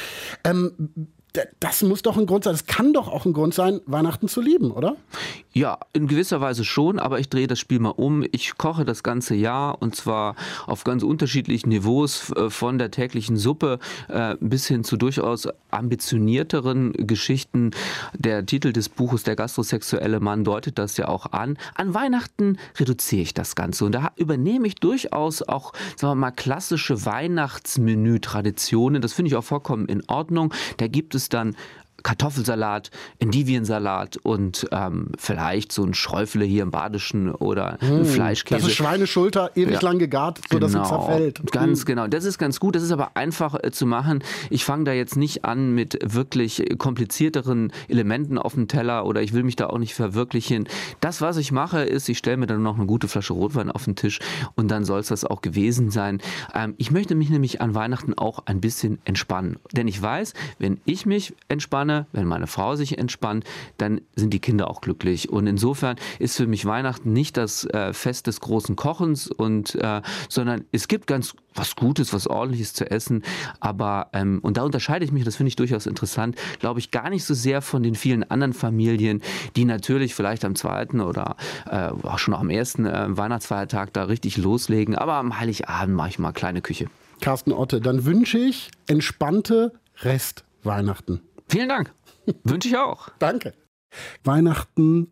Das muss doch ein Grund sein, das kann doch auch ein Grund sein, Weihnachten zu lieben, oder? Ja, in gewisser Weise schon, aber ich drehe das Spiel mal um. Ich koche das ganze Jahr und zwar auf ganz unterschiedlichen Niveaus, von der täglichen Suppe bis hin zu durchaus ambitionierteren Geschichten. Der Titel des Buches, Der gastrosexuelle Mann, deutet das ja auch an. An Weihnachten reduziere ich das Ganze und da übernehme ich durchaus auch, sagen wir mal, klassische Weihnachtsmenü-Traditionen. Das finde ich auch vollkommen in Ordnung. Da gibt es dann Kartoffelsalat, Endiviensalat und vielleicht so ein Schräufle hier im Badischen oder ein Fleischkäse. Das ist Schweineschulter, ewig lang gegart, sodass sie zerfällt. Ganz genau. Das ist ganz gut. Das ist aber einfach zu machen. Ich fange da jetzt nicht an mit wirklich komplizierteren Elementen auf dem Teller oder ich will mich da auch nicht verwirklichen. Das, was ich mache, ist, ich stelle mir dann noch eine gute Flasche Rotwein auf den Tisch und dann soll es das auch gewesen sein. Ich möchte mich nämlich an Weihnachten auch ein bisschen entspannen. Denn ich weiß, wenn ich mich entspanne, wenn meine Frau sich entspannt, dann sind die Kinder auch glücklich. Und insofern ist für mich Weihnachten nicht das Fest des großen Kochens, sondern es gibt ganz was Gutes, was Ordentliches zu essen. Aber, und da unterscheide ich mich, das finde ich durchaus interessant, glaube ich, gar nicht so sehr von den vielen anderen Familien, die natürlich vielleicht am 2. oder auch schon am 1. Weihnachtsfeiertag da richtig loslegen. Aber am Heiligabend mache ich mal kleine Küche. Carsten Otte, dann wünsche ich entspannte Restweihnachten. Vielen Dank. Wünsche ich auch. Danke. Weihnachten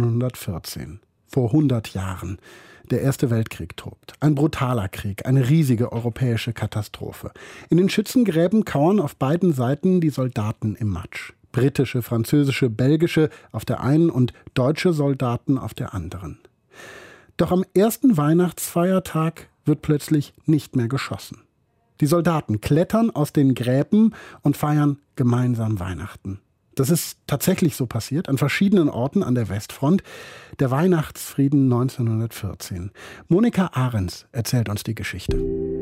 1914. Vor 100 Jahren. Der Erste Weltkrieg tobt. Ein brutaler Krieg, eine riesige europäische Katastrophe. In den Schützengräben kauern auf beiden Seiten die Soldaten im Matsch. Britische, französische, belgische auf der einen und deutsche Soldaten auf der anderen. Doch am ersten Weihnachtsfeiertag wird plötzlich nicht mehr geschossen. Die Soldaten klettern aus den Gräben und feiern gemeinsam Weihnachten. Das ist tatsächlich so passiert, an verschiedenen Orten an der Westfront. Der Weihnachtsfrieden 1914. Monika Ahrens erzählt uns die Geschichte.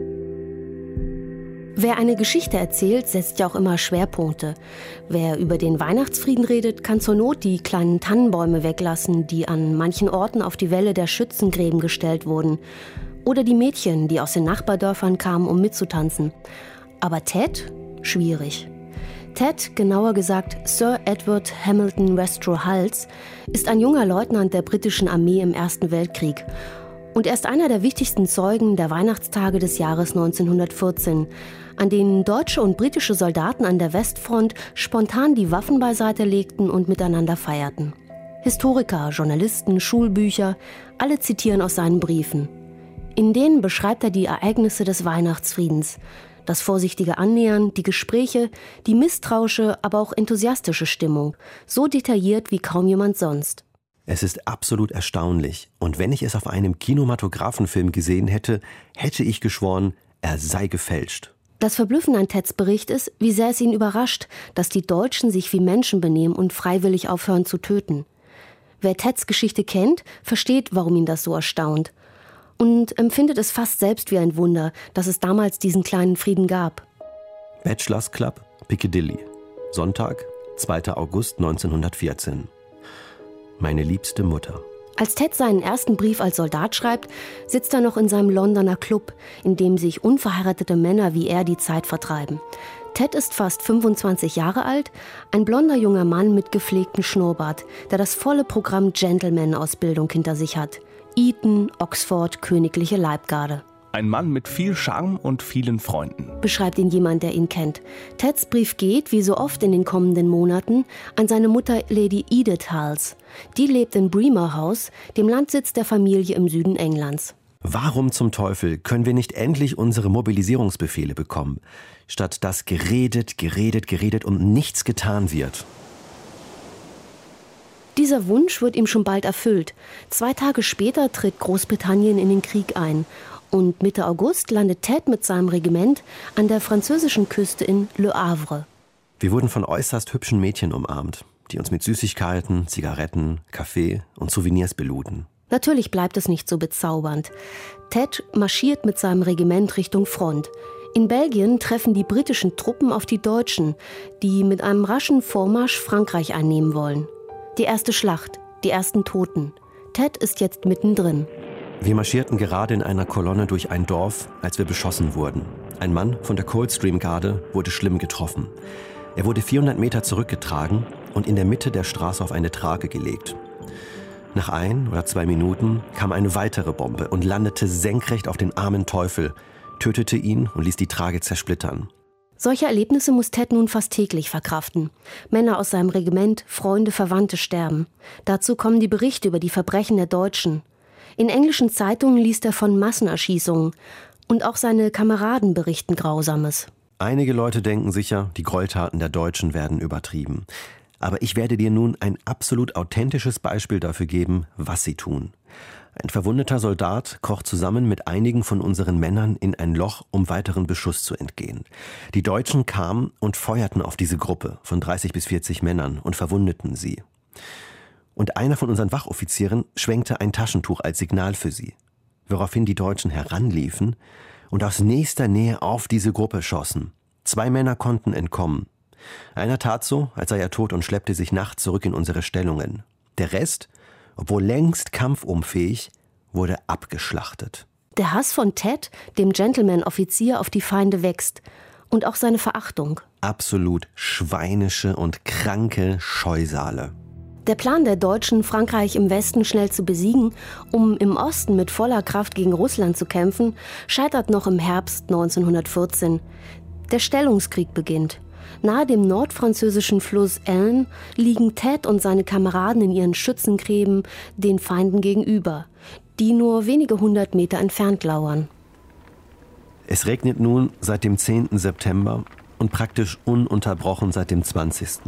Wer eine Geschichte erzählt, setzt ja auch immer Schwerpunkte. Wer über den Weihnachtsfrieden redet, kann zur Not die kleinen Tannenbäume weglassen, die an manchen Orten auf die Wälle der Schützengräben gestellt wurden. Oder die Mädchen, die aus den Nachbardörfern kamen, um mitzutanzen. Aber Ted? Schwierig. Ted, genauer gesagt Sir Edward Hamilton Westrow-Hals, ist ein junger Leutnant der britischen Armee im Ersten Weltkrieg. Und er ist einer der wichtigsten Zeugen der Weihnachtstage des Jahres 1914, an denen deutsche und britische Soldaten an der Westfront spontan die Waffen beiseite legten und miteinander feierten. Historiker, Journalisten, Schulbücher, alle zitieren aus seinen Briefen. In denen beschreibt er die Ereignisse des Weihnachtsfriedens, das vorsichtige Annähern, die Gespräche, die misstrauische, aber auch enthusiastische Stimmung, so detailliert wie kaum jemand sonst. Es ist absolut erstaunlich. Und wenn ich es auf einem Kinematographenfilm gesehen hätte, hätte ich geschworen, er sei gefälscht. Das Verblüffende an Teds Bericht ist, wie sehr es ihn überrascht, dass die Deutschen sich wie Menschen benehmen und freiwillig aufhören zu töten. Wer Teds Geschichte kennt, versteht, warum ihn das so erstaunt. Und empfindet es fast selbst wie ein Wunder, dass es damals diesen kleinen Frieden gab. Bachelors Club, Piccadilly. Sonntag, 2. August 1914. Meine liebste Mutter. Als Ted seinen ersten Brief als Soldat schreibt, sitzt er noch in seinem Londoner Club, in dem sich unverheiratete Männer wie er die Zeit vertreiben. Ted ist fast 25 Jahre alt, ein blonder junger Mann mit gepflegtem Schnurrbart, der das volle Programm Gentleman-Ausbildung hinter sich hat. Eton, Oxford, Königliche Leibgarde. Ein Mann mit viel Charme und vielen Freunden. Beschreibt ihn jemand, der ihn kennt. Teds Brief geht, wie so oft in den kommenden Monaten, an seine Mutter Lady Edith Hals. Die lebt in Bremer House, dem Landsitz der Familie im Süden Englands. Warum zum Teufel können wir nicht endlich unsere Mobilisierungsbefehle bekommen, statt dass geredet und nichts getan wird? Dieser Wunsch wird ihm schon bald erfüllt. 2 Tage später tritt Großbritannien in den Krieg ein. Und Mitte August landet Ted mit seinem Regiment an der französischen Küste in Le Havre. Wir wurden von äußerst hübschen Mädchen umarmt, die uns mit Süßigkeiten, Zigaretten, Kaffee und Souvenirs beluden. Natürlich bleibt es nicht so bezaubernd. Ted marschiert mit seinem Regiment Richtung Front. In Belgien treffen die britischen Truppen auf die Deutschen, die mit einem raschen Vormarsch Frankreich einnehmen wollen. Die erste Schlacht, die ersten Toten. Ted ist jetzt mittendrin. Wir marschierten gerade in einer Kolonne durch ein Dorf, als wir beschossen wurden. Ein Mann von der Coldstream-Garde wurde schlimm getroffen. Er wurde 400 Meter zurückgetragen und in der Mitte der Straße auf eine Trage gelegt. Nach 1 oder 2 Minuten kam eine weitere Bombe und landete senkrecht auf den armen Teufel, tötete ihn und ließ die Trage zersplittern. Solche Erlebnisse muss Ted nun fast täglich verkraften. Männer aus seinem Regiment, Freunde, Verwandte sterben. Dazu kommen die Berichte über die Verbrechen der Deutschen. In englischen Zeitungen liest er von Massenerschießungen. Und auch seine Kameraden berichten Grausames. Einige Leute denken sicher, die Gräueltaten der Deutschen werden übertrieben. Aber ich werde dir nun ein absolut authentisches Beispiel dafür geben, was sie tun. Ein verwundeter Soldat kroch zusammen mit einigen von unseren Männern in ein Loch, um weiteren Beschuss zu entgehen. Die Deutschen kamen und feuerten auf diese Gruppe von 30 bis 40 Männern und verwundeten sie. Und einer von unseren Wachoffizieren schwenkte ein Taschentuch als Signal für sie, woraufhin die Deutschen heranliefen und aus nächster Nähe auf diese Gruppe schossen. 2 Männer konnten entkommen. Einer tat so, als sei er tot und schleppte sich nachts zurück in unsere Stellungen. Der Rest, obwohl längst kampfunfähig, wurde abgeschlachtet. Der Hass von Ted, dem Gentleman-Offizier, auf die Feinde wächst. Und auch seine Verachtung. Absolut schweinische und kranke Scheusale. Der Plan der Deutschen, Frankreich im Westen schnell zu besiegen, um im Osten mit voller Kraft gegen Russland zu kämpfen, scheitert noch im Herbst 1914. Der Stellungskrieg beginnt. Nahe dem nordfranzösischen Fluss Aisne liegen Ted und seine Kameraden in ihren Schützengräben den Feinden gegenüber, die nur wenige 100 Meter entfernt lauern. Es regnet nun seit dem 10. September und praktisch ununterbrochen seit dem 20.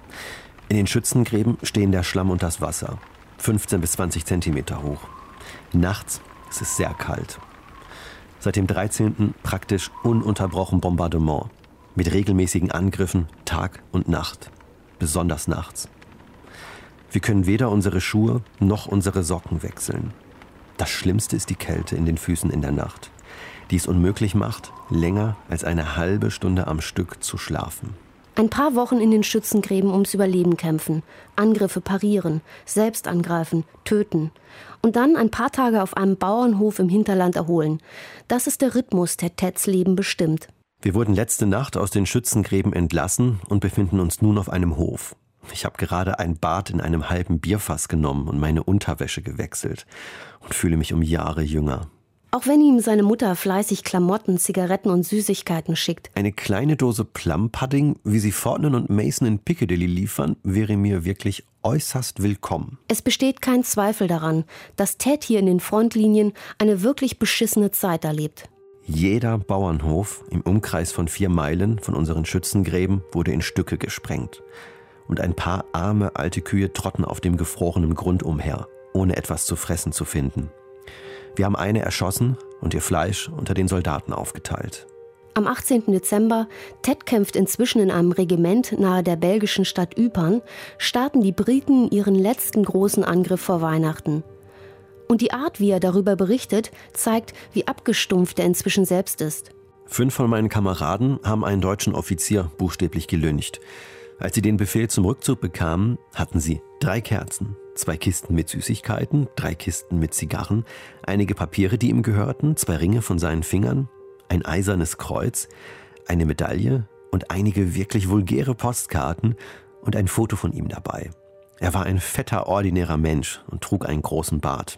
In den Schützengräben stehen der Schlamm und das Wasser, 15 bis 20 Zentimeter hoch. Nachts ist es sehr kalt. Seit dem 13. praktisch ununterbrochen Bombardement, mit regelmäßigen Angriffen Tag und Nacht, besonders nachts. Wir können weder unsere Schuhe noch unsere Socken wechseln. Das Schlimmste ist die Kälte in den Füßen in der Nacht, die es unmöglich macht, länger als eine halbe Stunde am Stück zu schlafen. Ein paar Wochen in den Schützengräben ums Überleben kämpfen, Angriffe parieren, selbst angreifen, töten. Und dann ein paar Tage auf einem Bauernhof im Hinterland erholen. Das ist der Rhythmus, der Teds Leben bestimmt. Wir wurden letzte Nacht aus den Schützengräben entlassen und befinden uns nun auf einem Hof. Ich habe gerade ein Bad in einem halben Bierfass genommen und meine Unterwäsche gewechselt und fühle mich um Jahre jünger. Auch wenn ihm seine Mutter fleißig Klamotten, Zigaretten und Süßigkeiten schickt. Eine kleine Dose Plum-Pudding, wie sie Fortnum und Mason in Piccadilly liefern, wäre mir wirklich äußerst willkommen. Es besteht kein Zweifel daran, dass Ted hier in den Frontlinien eine wirklich beschissene Zeit erlebt. Jeder Bauernhof im Umkreis von 4 Meilen von unseren Schützengräben wurde in Stücke gesprengt. Und ein paar arme alte Kühe trotten auf dem gefrorenen Grund umher, ohne etwas zu fressen zu finden. Wir haben eine erschossen und ihr Fleisch unter den Soldaten aufgeteilt. Am 18. Dezember, Ted kämpft inzwischen in einem Regiment nahe der belgischen Stadt Ypern, starten die Briten ihren letzten großen Angriff vor Weihnachten. Und die Art, wie er darüber berichtet, zeigt, wie abgestumpft er inzwischen selbst ist. 5 von meinen Kameraden haben einen deutschen Offizier buchstäblich gelyncht. Als sie den Befehl zum Rückzug bekamen, hatten sie 3 Kerzen, 2 Kisten mit Süßigkeiten, 3 Kisten mit Zigarren, einige Papiere, die ihm gehörten, 2 Ringe von seinen Fingern, ein eisernes Kreuz, eine Medaille und einige wirklich vulgäre Postkarten und ein Foto von ihm dabei. Er war ein fetter, ordinärer Mensch und trug einen großen Bart.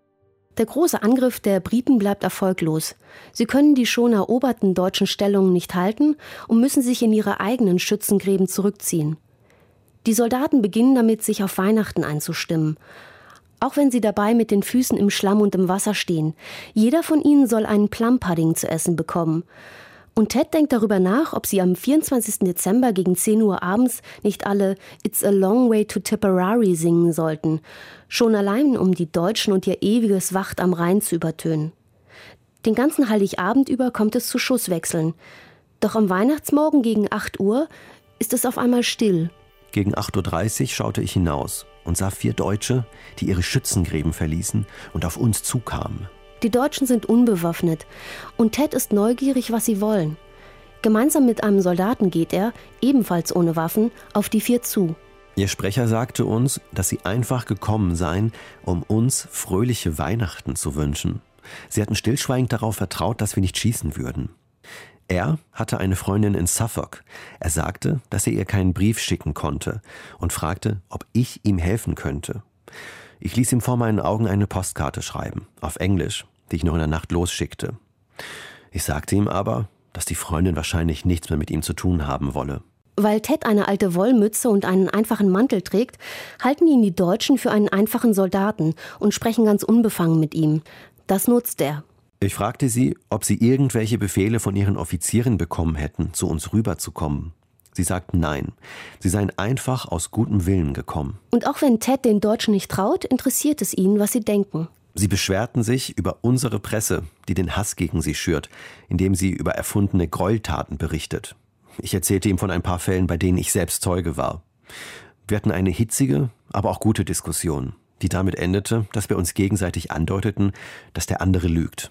Der große Angriff der Briten bleibt erfolglos. Sie können die schon eroberten deutschen Stellungen nicht halten und müssen sich in ihre eigenen Schützengräben zurückziehen. Die Soldaten beginnen damit, sich auf Weihnachten einzustimmen. Auch wenn sie dabei mit den Füßen im Schlamm und im Wasser stehen. Jeder von ihnen soll einen Plum-Pudding zu essen bekommen. Und Ted denkt darüber nach, ob sie am 24. Dezember gegen 10 Uhr abends nicht alle It's a Long Way to Tipperary singen sollten. Schon allein, um die Deutschen und ihr ewiges Wacht am Rhein zu übertönen. Den ganzen Heiligabend über kommt es zu Schusswechseln. Doch am Weihnachtsmorgen gegen 8 Uhr ist es auf einmal still. Gegen 8.30 Uhr schaute ich hinaus und sah 4 Deutsche, die ihre Schützengräben verließen und auf uns zukamen. Die Deutschen sind unbewaffnet und Ted ist neugierig, was sie wollen. Gemeinsam mit einem Soldaten geht er, ebenfalls ohne Waffen, auf die 4 zu. Ihr Sprecher sagte uns, dass sie einfach gekommen seien, um uns fröhliche Weihnachten zu wünschen. Sie hatten stillschweigend darauf vertraut, dass wir nicht schießen würden. Er hatte eine Freundin in Suffolk. Er sagte, dass er ihr keinen Brief schicken konnte und fragte, ob ich ihm helfen könnte. Ich ließ ihm vor meinen Augen eine Postkarte schreiben, auf Englisch, die ich noch in der Nacht losschickte. Ich sagte ihm aber, dass die Freundin wahrscheinlich nichts mehr mit ihm zu tun haben wolle. Weil Ted eine alte Wollmütze und einen einfachen Mantel trägt, halten ihn die Deutschen für einen einfachen Soldaten und sprechen ganz unbefangen mit ihm. Das nutzt er. Ich fragte sie, ob sie irgendwelche Befehle von ihren Offizieren bekommen hätten, zu uns rüberzukommen. Sie sagten nein. Sie seien einfach aus gutem Willen gekommen. Und auch wenn Ted den Deutschen nicht traut, interessiert es ihn, was sie denken. Sie beschwerten sich über unsere Presse, die den Hass gegen sie schürt, indem sie über erfundene Gräueltaten berichtet. Ich erzählte ihm von ein paar Fällen, bei denen ich selbst Zeuge war. Wir hatten eine hitzige, aber auch gute Diskussion, die damit endete, dass wir uns gegenseitig andeuteten, dass der andere lügt.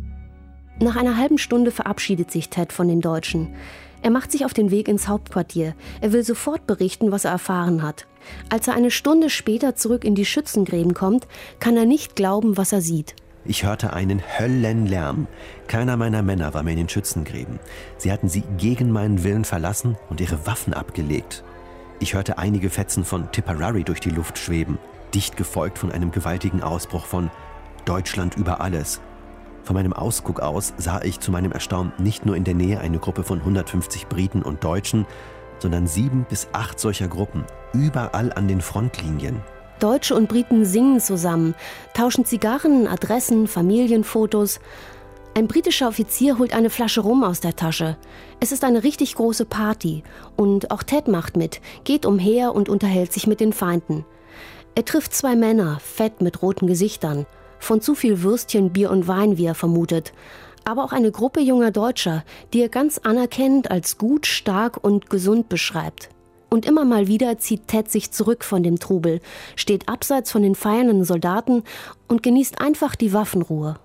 Nach einer halben Stunde verabschiedet sich Ted von den Deutschen. Er macht sich auf den Weg ins Hauptquartier. Er will sofort berichten, was er erfahren hat. Als er eine Stunde später zurück in die Schützengräben kommt, kann er nicht glauben, was er sieht. Ich hörte einen Höllenlärm. Keiner meiner Männer war mehr in den Schützengräben. Sie hatten sie gegen meinen Willen verlassen und ihre Waffen abgelegt. Ich hörte einige Fetzen von Tipperary durch die Luft schweben, dicht gefolgt von einem gewaltigen Ausbruch von Deutschland über alles. Von meinem Ausguck aus sah ich zu meinem Erstaunen nicht nur in der Nähe eine Gruppe von 150 Briten und Deutschen, sondern 7 bis 8 solcher Gruppen, überall an den Frontlinien. Deutsche und Briten singen zusammen, tauschen Zigarren, Adressen, Familienfotos. Ein britischer Offizier holt eine Flasche Rum aus der Tasche. Es ist eine richtig große Party. Und auch Ted macht mit, geht umher und unterhält sich mit den Feinden. Er trifft 2 Männer, fett mit roten Gesichtern. Von zu viel Würstchen, Bier und Wein, wie er vermutet. Aber auch eine Gruppe junger Deutscher, die er ganz anerkennend als gut, stark und gesund beschreibt. Und immer mal wieder zieht Ted sich zurück von dem Trubel, steht abseits von den feiernden Soldaten und genießt einfach die Waffenruhe.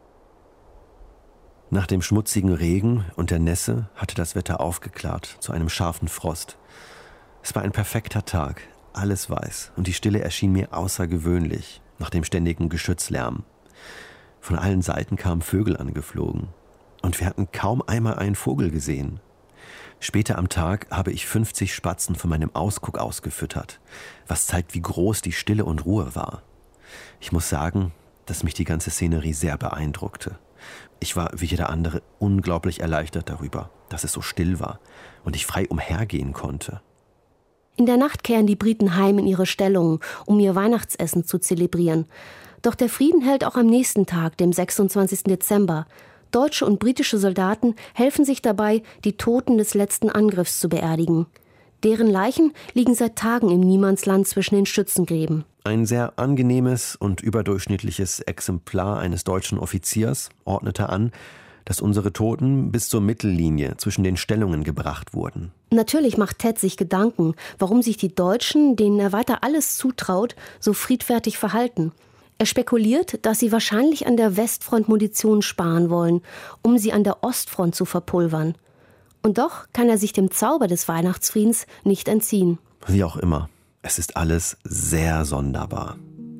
Nach dem schmutzigen Regen und der Nässe hatte das Wetter aufgeklärt zu einem scharfen Frost. Es war ein perfekter Tag, alles weiß, und die Stille erschien mir außergewöhnlich nach dem ständigen Geschützlärm. Von allen Seiten kamen Vögel angeflogen und wir hatten kaum einmal einen Vogel gesehen. Später am Tag habe ich 50 Spatzen von meinem Ausguck aus gefüttert, was zeigt, wie groß die Stille und Ruhe war. Ich muss sagen, dass mich die ganze Szenerie sehr beeindruckte. Ich war, wie jeder andere, unglaublich erleichtert darüber, dass es so still war und ich frei umhergehen konnte. In der Nacht kehren die Briten heim in ihre Stellungen, um ihr Weihnachtsessen zu zelebrieren. Doch der Frieden hält auch am nächsten Tag, dem 26. Dezember. Deutsche und britische Soldaten helfen sich dabei, die Toten des letzten Angriffs zu beerdigen. Deren Leichen liegen seit Tagen im Niemandsland zwischen den Schützengräben. Ein sehr angenehmes und überdurchschnittliches Exemplar eines deutschen Offiziers ordnete an, dass unsere Toten bis zur Mittellinie zwischen den Stellungen gebracht wurden. Natürlich macht Ted sich Gedanken, warum sich die Deutschen, denen er weiter alles zutraut, so friedfertig verhalten. Er spekuliert, dass sie wahrscheinlich an der Westfront Munition sparen wollen, um sie an der Ostfront zu verpulvern. Und doch kann er sich dem Zauber des Weihnachtsfriedens nicht entziehen. Wie auch immer, es ist alles sehr sonderbar.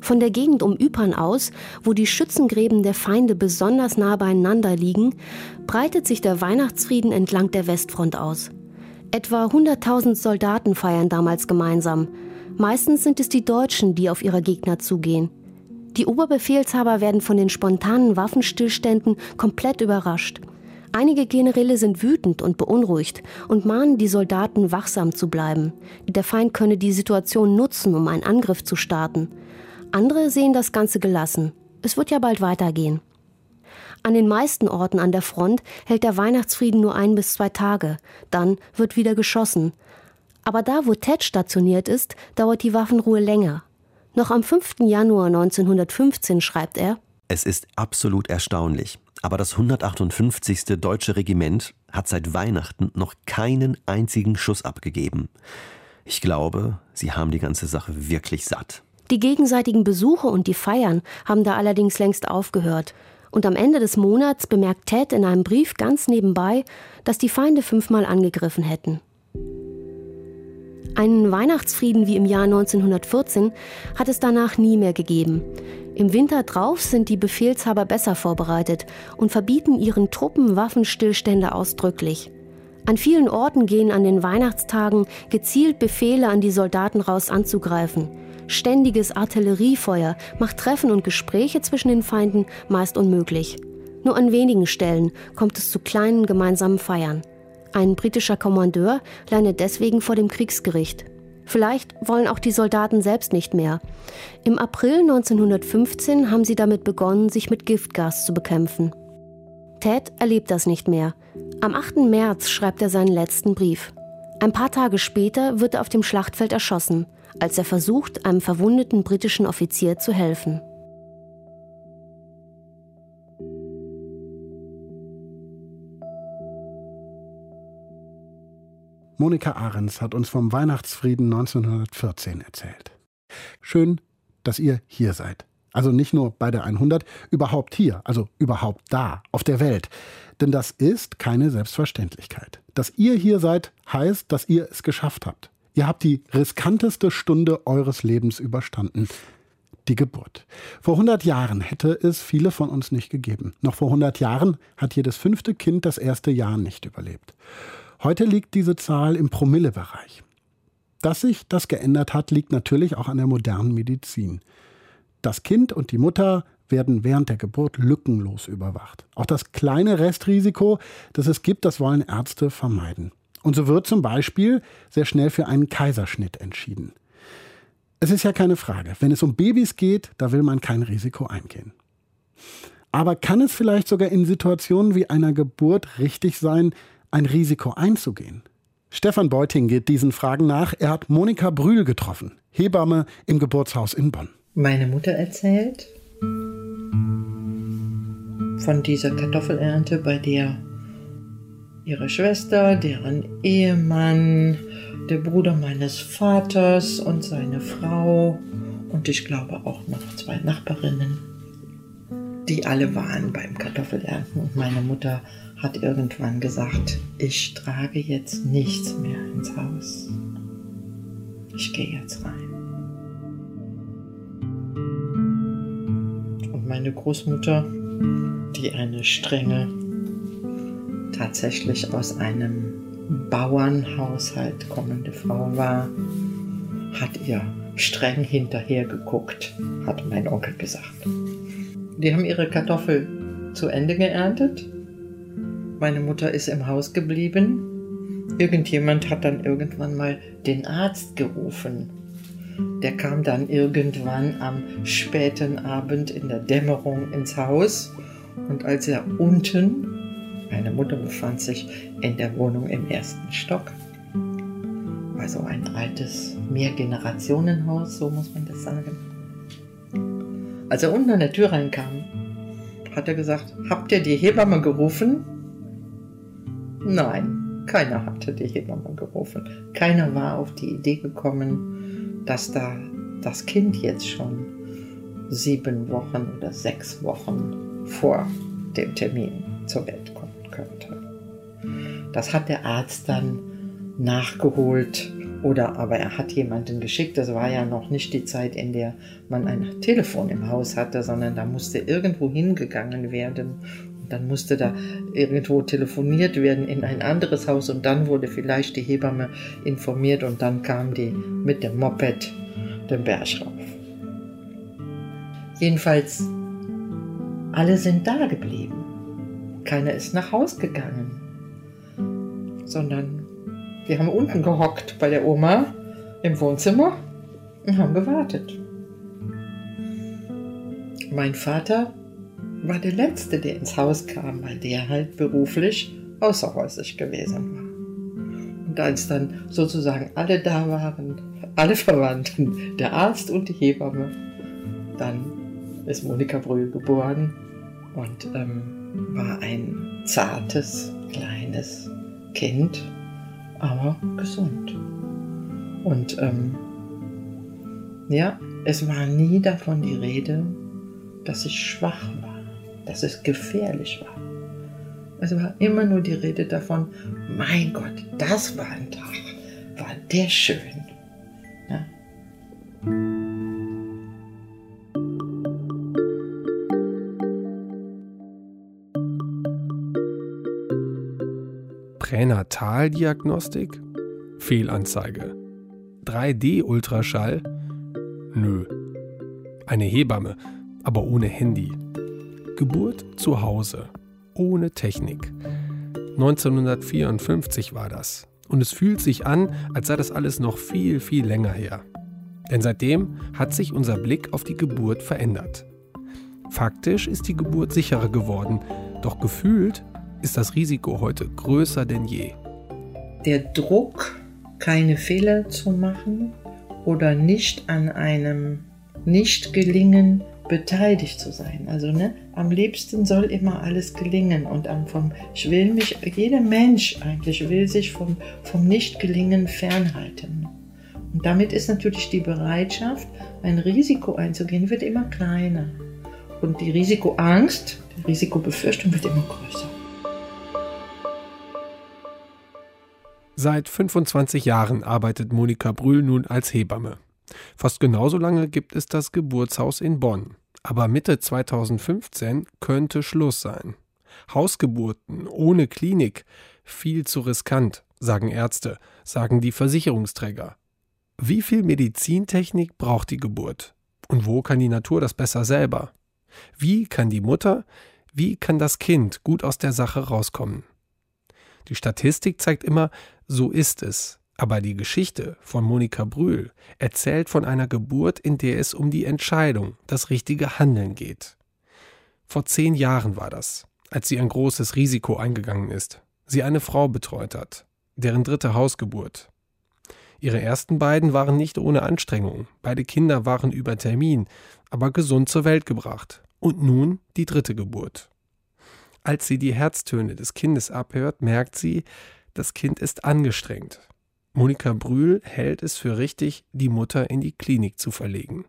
Von der Gegend um Ypern aus, wo die Schützengräben der Feinde besonders nah beieinander liegen, breitet sich der Weihnachtsfrieden entlang der Westfront aus. Etwa 100.000 Soldaten feiern damals gemeinsam. Meistens sind es die Deutschen, die auf ihre Gegner zugehen. Die Oberbefehlshaber werden von den spontanen Waffenstillständen komplett überrascht. Einige Generäle sind wütend und beunruhigt und mahnen die Soldaten, wachsam zu bleiben. Der Feind könne die Situation nutzen, um einen Angriff zu starten. Andere sehen das Ganze gelassen. Es wird ja bald weitergehen. An den meisten Orten an der Front hält der Weihnachtsfrieden nur 1 bis 2 Tage. Dann wird wieder geschossen. Aber da, wo Ted stationiert ist, dauert die Waffenruhe länger. Noch am 5. Januar 1915 schreibt er: Es ist absolut erstaunlich, aber das 158. Deutsche Regiment hat seit Weihnachten noch keinen einzigen Schuss abgegeben. Ich glaube, sie haben die ganze Sache wirklich satt. Die gegenseitigen Besuche und die Feiern haben da allerdings längst aufgehört. Und am Ende des Monats bemerkt Ted in einem Brief ganz nebenbei, dass die Feinde 5-mal angegriffen hätten. Einen Weihnachtsfrieden wie im Jahr 1914 hat es danach nie mehr gegeben. Im Winter drauf sind die Befehlshaber besser vorbereitet und verbieten ihren Truppen Waffenstillstände ausdrücklich. An vielen Orten gehen an den Weihnachtstagen gezielt Befehle an die Soldaten raus anzugreifen. Ständiges Artilleriefeuer macht Treffen und Gespräche zwischen den Feinden meist unmöglich. Nur an wenigen Stellen kommt es zu kleinen gemeinsamen Feiern. Ein britischer Kommandeur landet deswegen vor dem Kriegsgericht. Vielleicht wollen auch die Soldaten selbst nicht mehr. Im April 1915 haben sie damit begonnen, sich mit Giftgas zu bekämpfen. Ted erlebt das nicht mehr. Am 8. März schreibt er seinen letzten Brief. Ein paar Tage später wird er auf dem Schlachtfeld erschossen, als er versucht, einem verwundeten britischen Offizier zu helfen. Monika Ahrens hat uns vom Weihnachtsfrieden 1914 erzählt. Schön, dass ihr hier seid. Also nicht nur bei der 100, überhaupt hier, also überhaupt da, auf der Welt. Denn das ist keine Selbstverständlichkeit. Dass ihr hier seid, heißt, dass ihr es geschafft habt. Ihr habt die riskanteste Stunde eures Lebens überstanden. Die Geburt. Vor 100 Jahren hätte es viele von uns nicht gegeben. Noch vor 100 Jahren hat jedes 5. Kind das erste Jahr nicht überlebt. Heute liegt diese Zahl im Promillebereich. Dass sich das geändert hat, liegt natürlich auch an der modernen Medizin. Das Kind und die Mutter werden während der Geburt lückenlos überwacht. Auch das kleine Restrisiko, das es gibt, das wollen Ärzte vermeiden. Und so wird zum Beispiel sehr schnell für einen Kaiserschnitt entschieden. Es ist ja keine Frage, wenn es um Babys geht, da will man kein Risiko eingehen. Aber kann es vielleicht sogar in Situationen wie einer Geburt richtig sein, ein Risiko einzugehen? Stefan Beuting geht diesen Fragen nach. Er hat Monika Brühl getroffen, Hebamme im Geburtshaus in Bonn. Meine Mutter erzählt von dieser Kartoffelernte, bei der ihre Schwester, deren Ehemann, der Bruder meines Vaters und seine Frau und ich glaube auch noch 2 Nachbarinnen, die alle waren beim Kartoffelernten. Und meine Mutter hat irgendwann gesagt, ich trage jetzt nichts mehr ins Haus. Ich gehe jetzt rein. Und meine Großmutter, die eine strenge, tatsächlich aus einem Bauernhaushalt kommende Frau war, hat ihr streng hinterher geguckt, hat mein Onkel gesagt. Die haben ihre Kartoffel zu Ende geerntet. Meine Mutter ist im Haus geblieben. Irgendjemand hat dann irgendwann mal den Arzt gerufen. Der kam dann irgendwann am späten Abend in der Dämmerung ins Haus. Und als er unten, meine Mutter befand sich in der Wohnung im 1. Stock, also ein altes Mehrgenerationenhaus, so muss man das sagen. Als er unten an der Tür reinkam, hat er gesagt, habt ihr die Hebamme gerufen? Nein, keiner hatte die Hebamme gerufen. Keiner war auf die Idee gekommen, dass da das Kind jetzt schon 7 Wochen oder 6 Wochen vor dem Termin zur Welt kommen könnte. Das hat der Arzt dann nachgeholt Aber er hat jemanden geschickt, das war ja noch nicht die Zeit, in der man ein Telefon im Haus hatte, sondern da musste irgendwo hingegangen werden. Und dann musste da irgendwo telefoniert werden in ein anderes Haus und dann wurde vielleicht die Hebamme informiert und dann kam die mit dem Moped den Berg rauf. Jedenfalls, alle sind da geblieben. Keiner ist nach Haus gegangen, sondern wir haben unten gehockt bei der Oma im Wohnzimmer und haben gewartet. Mein Vater war der Letzte, der ins Haus kam, weil der halt beruflich außerhäusig gewesen war. Und als dann sozusagen alle da waren, alle Verwandten, der Arzt und die Hebamme, dann ist Monika Brühl geboren und war ein zartes, kleines Kind, aber gesund. Und ja, es war nie davon die Rede, dass ich schwach war, dass es gefährlich war. Es war immer nur die Rede davon, mein Gott, das war ein Tag, war der schön. Ja. Pränataldiagnostik? Fehlanzeige. 3D-Ultraschall? Nö. Eine Hebamme, aber ohne Handy. Geburt zu Hause, ohne Technik. 1954 war das. Und es fühlt sich an, als sei das alles noch viel, viel länger her. Denn seitdem hat sich unser Blick auf die Geburt verändert. Faktisch ist die Geburt sicherer geworden, doch gefühlt ist das Risiko heute größer denn je. Der Druck, keine Fehler zu machen oder nicht an einem Nicht-Gelingen beteiligt zu sein. Also am liebsten soll immer alles gelingen und jeder Mensch eigentlich will sich vom Nicht-Gelingen fernhalten. Und damit ist natürlich die Bereitschaft, ein Risiko einzugehen, wird immer kleiner. Und die Risikoangst, die Risikobefürchtung wird immer größer. Seit 25 Jahren arbeitet Monika Brühl nun als Hebamme. Fast genauso lange gibt es das Geburtshaus in Bonn. Aber Mitte 2015 könnte Schluss sein. Hausgeburten ohne Klinik, viel zu riskant, sagen Ärzte, sagen die Versicherungsträger. Wie viel Medizintechnik braucht die Geburt? Und wo kann die Natur das besser selber? Wie kann die Mutter, wie kann das Kind gut aus der Sache rauskommen? Die Statistik zeigt immer, so ist es. Aber die Geschichte von Monika Brühl erzählt von einer Geburt, in der es um die Entscheidung, das richtige Handeln geht. Vor 10 Jahren war das, als sie ein großes Risiko eingegangen ist. Sie eine Frau betreut hat, deren 3. Hausgeburt. Ihre ersten beiden waren nicht ohne Anstrengung. Beide Kinder waren über Termin, aber gesund zur Welt gebracht. Und nun die 3. Geburt. Als sie die Herztöne des Kindes abhört, merkt sie, das Kind ist angestrengt. Monika Brühl hält es für richtig, die Mutter in die Klinik zu verlegen.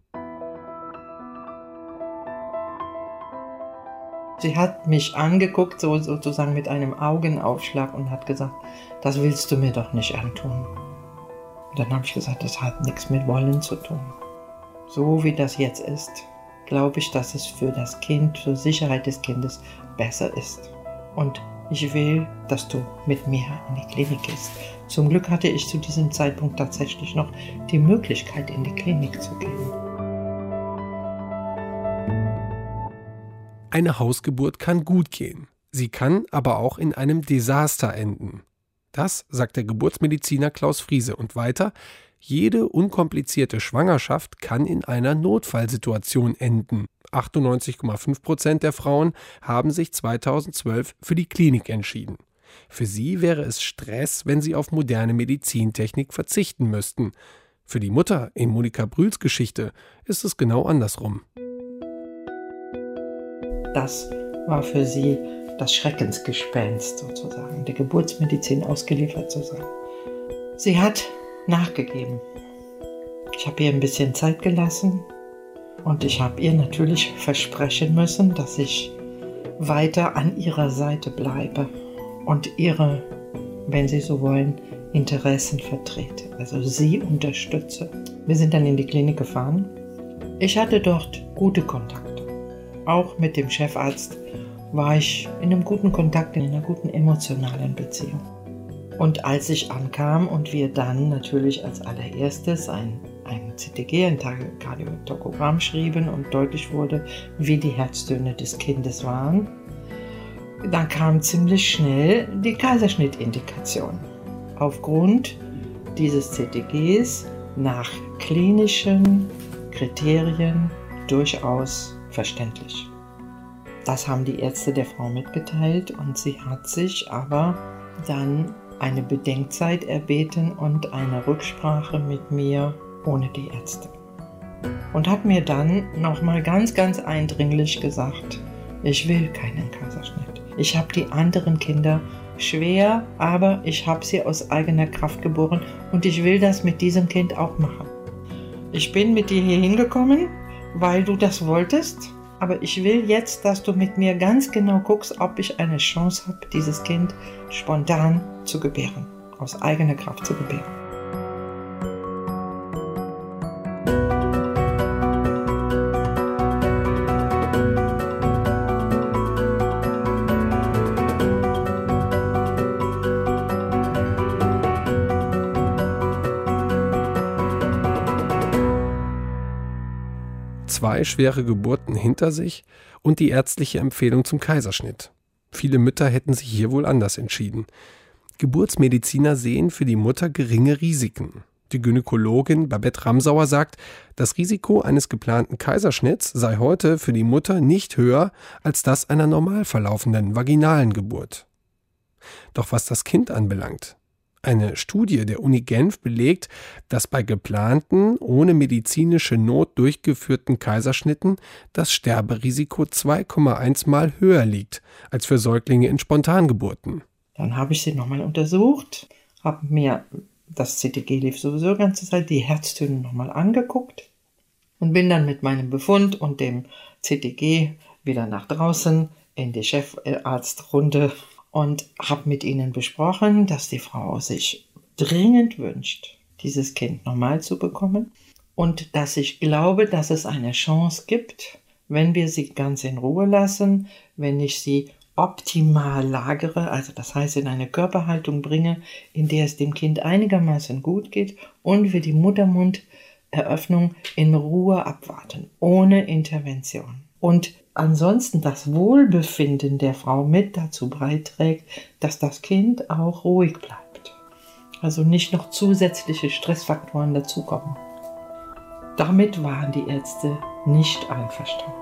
Sie hat mich angeguckt, sozusagen mit einem Augenaufschlag und hat gesagt, das willst du mir doch nicht antun. Und dann habe ich gesagt, das hat nichts mit Wollen zu tun. So wie das jetzt ist, glaube ich, dass es für das Kind, zur Sicherheit des Kindes besser ist. Und ich will, dass du mit mir in die Klinik gehst. Zum Glück hatte ich zu diesem Zeitpunkt tatsächlich noch die Möglichkeit, in die Klinik zu gehen. Eine Hausgeburt kann gut gehen. Sie kann aber auch in einem Desaster enden. Das sagt der Geburtsmediziner Klaus Friese und weiter: Jede unkomplizierte Schwangerschaft kann in einer Notfallsituation enden. 98,5% der Frauen haben sich 2012 für die Klinik entschieden. Für sie wäre es Stress, wenn sie auf moderne Medizintechnik verzichten müssten. Für die Mutter in Monika Brühls Geschichte ist es genau andersrum. Das war für sie das Schreckensgespenst sozusagen, der Geburtsmedizin ausgeliefert zu sein. Sie hat nachgegeben. Ich habe ihr ein bisschen Zeit gelassen und ich habe ihr natürlich versprechen müssen, dass ich weiter an ihrer Seite bleibe und ihre, wenn Sie so wollen, Interessen vertrete, also sie unterstütze. Wir sind dann in die Klinik gefahren. Ich hatte dort gute Kontakte. Auch mit dem Chefarzt war ich in einem guten Kontakt, in einer guten emotionalen Beziehung. Und als ich ankam und wir dann natürlich als allererstes ein CTG, ein Kardiotokogramm schrieben und deutlich wurde, wie die Herztöne des Kindes waren, dann kam ziemlich schnell die Kaiserschnittindikation. Aufgrund dieses CTGs nach klinischen Kriterien durchaus verständlich. Das haben die Ärzte der Frau mitgeteilt und sie hat sich aber dann eine Bedenkzeit erbeten und eine Rücksprache mit mir ohne die Ärzte. Und hat mir dann nochmal ganz, ganz eindringlich gesagt, ich will keinen Kaiserschnitt. Ich habe die anderen Kinder schwer, aber ich habe sie aus eigener Kraft geboren und ich will das mit diesem Kind auch machen. Ich bin mit dir hier hingekommen, weil du das wolltest, aber ich will jetzt, dass du mit mir ganz genau guckst, ob ich eine Chance habe, dieses Kind spontan zu gebären, aus eigener Kraft zu gebären. Zwei schwere Geburten hinter sich und die ärztliche Empfehlung zum Kaiserschnitt. Viele Mütter hätten sich hier wohl anders entschieden. Geburtsmediziner sehen für die Mutter geringe Risiken. Die Gynäkologin Babette Ramsauer sagt, das Risiko eines geplanten Kaiserschnitts sei heute für die Mutter nicht höher als das einer normal verlaufenden vaginalen Geburt. Doch was das Kind anbelangt, eine Studie der Uni Genf belegt, dass bei geplanten, ohne medizinische Not durchgeführten Kaiserschnitten das Sterberisiko 2,1 Mal höher liegt als für Säuglinge in Spontangeburten. Dann habe ich sie nochmal untersucht, habe mir, das CTG lief sowieso die ganze Zeit, die Herztöne nochmal angeguckt und bin dann mit meinem Befund und dem CTG wieder nach draußen in die Chefarztrunde und habe mit ihnen besprochen, dass die Frau sich dringend wünscht, dieses Kind normal zu bekommen und dass ich glaube, dass es eine Chance gibt, wenn wir sie ganz in Ruhe lassen, wenn ich sie optimal lagere, also das heißt in eine Körperhaltung bringe, in der es dem Kind einigermaßen gut geht und wir die Muttermunderöffnung in Ruhe abwarten, ohne Intervention. Und ansonsten das Wohlbefinden der Frau mit dazu beiträgt, dass das Kind auch ruhig bleibt. Also nicht noch zusätzliche Stressfaktoren dazukommen. Damit waren die Ärzte nicht einverstanden.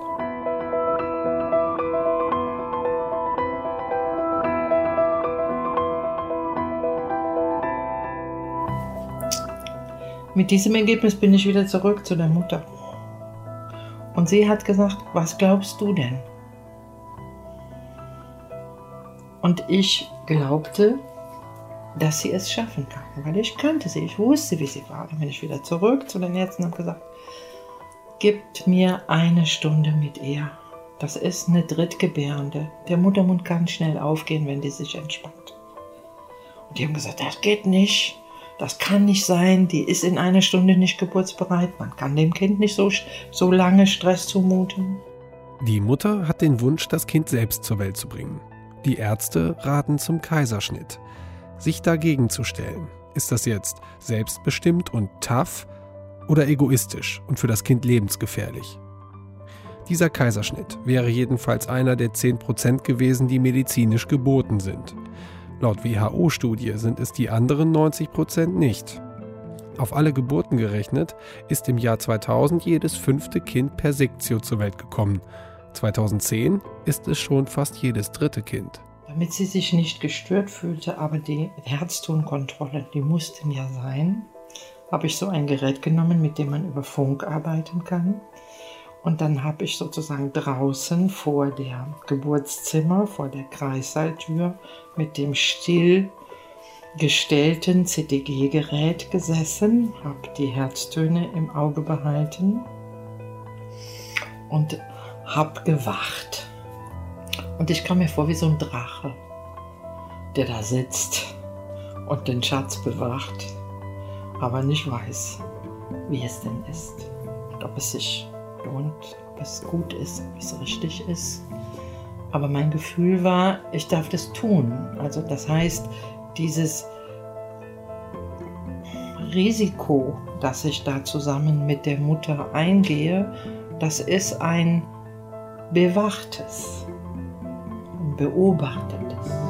Mit diesem Ergebnis bin ich wieder zurück zu der Mutter. Und sie hat gesagt, was glaubst du denn? Und ich glaubte, dass sie es schaffen kann, weil ich kannte sie, ich wusste, wie sie war. Dann bin ich wieder zurück zu den Ärzten und habe gesagt, gebt mir 1 Stunde mit ihr. Das ist eine Drittgebärende. Der Muttermund kann schnell aufgehen, wenn die sich entspannt. Und die haben gesagt, das geht nicht. Das kann nicht sein, die ist in 1 Stunde nicht geburtsbereit. Man kann dem Kind nicht so lange Stress zumuten. Die Mutter hat den Wunsch, das Kind selbst zur Welt zu bringen. Die Ärzte raten zum Kaiserschnitt. Sich dagegen zu stellen. Ist das jetzt selbstbestimmt und tough oder egoistisch und für das Kind lebensgefährlich? Dieser Kaiserschnitt wäre jedenfalls einer der 10% gewesen, die medizinisch geboten sind. Laut WHO-Studie sind es die anderen 90% nicht. Auf alle Geburten gerechnet ist im Jahr 2000 jedes 5. Kind per Sektio zur Welt gekommen. 2010 ist es schon fast jedes 3. Kind. Damit sie sich nicht gestört fühlte, aber die Herztonkontrolle, die mussten ja sein, habe ich so ein Gerät genommen, mit dem man über Funk arbeiten kann. Und dann habe ich sozusagen draußen vor der Geburtszimmer, vor der Kreissaaltür mit dem stillgestellten CTG-Gerät gesessen, habe die Herztöne im Auge behalten und habe gewacht. Und ich kam mir vor wie so ein Drache, der da sitzt und den Schatz bewacht, aber nicht weiß, wie es denn ist. Und ob es sich lohnt, ob es gut ist, ob es richtig ist. Aber mein Gefühl war, ich darf das tun. Also das heißt, dieses Risiko, das ich da zusammen mit der Mutter eingehe, das ist ein bewachtes, beobachtetes.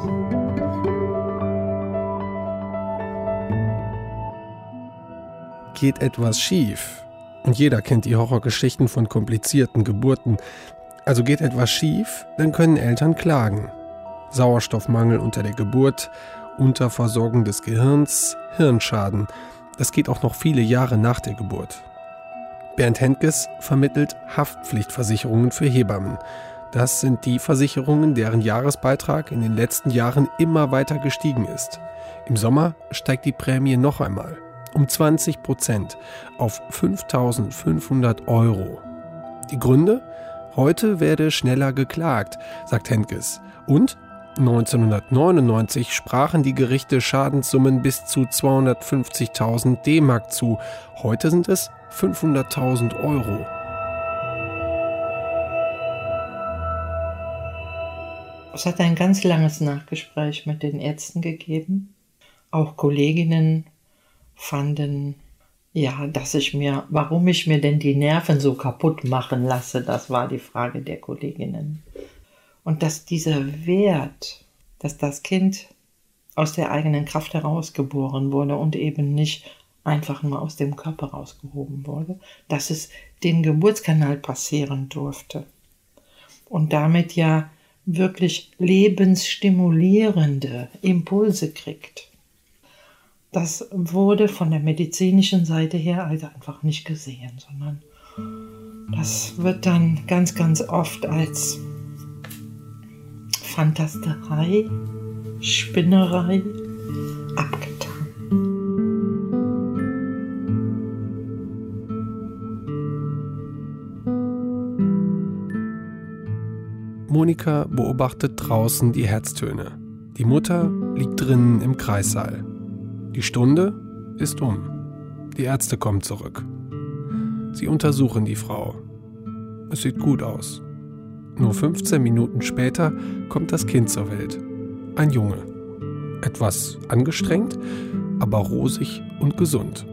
Geht etwas schief, und jeder kennt die Horrorgeschichten von komplizierten Geburten, also geht etwas schief, dann können Eltern klagen. Sauerstoffmangel unter der Geburt, Unterversorgung des Gehirns, Hirnschaden. Das geht auch noch viele Jahre nach der Geburt. Bernd Hendges vermittelt Haftpflichtversicherungen für Hebammen. Das sind die Versicherungen, deren Jahresbeitrag in den letzten Jahren immer weiter gestiegen ist. Im Sommer steigt die Prämie noch einmal. Um 20% auf 5.500 €. Die Gründe? Heute werde schneller geklagt, sagt Hendges. Und 1999 sprachen die Gerichte Schadenssummen bis zu 250.000 D-Mark zu. Heute sind es 500.000 €. Es hat ein ganz langes Nachgespräch mit den Ärzten gegeben. Auch Kolleginnen fanden, warum ich mir denn die Nerven so kaputt machen lasse, das war die Frage der Kolleginnen. Und dass dieser Wert, dass das Kind aus der eigenen Kraft herausgeboren wurde und eben nicht einfach nur aus dem Körper rausgehoben wurde, dass es den Geburtskanal passieren durfte und damit ja wirklich lebensstimulierende Impulse kriegt. Das wurde von der medizinischen Seite her also einfach nicht gesehen, sondern das wird dann ganz, ganz oft als Fantasterei, Spinnerei abgetan. Monika beobachtet draußen die Herztöne. Die Mutter liegt drinnen im Kreissaal. Die Stunde ist um. Die Ärzte kommen zurück. Sie untersuchen die Frau. Es sieht gut aus. Nur 15 Minuten später kommt das Kind zur Welt. Ein Junge. Etwas angestrengt, aber rosig und gesund.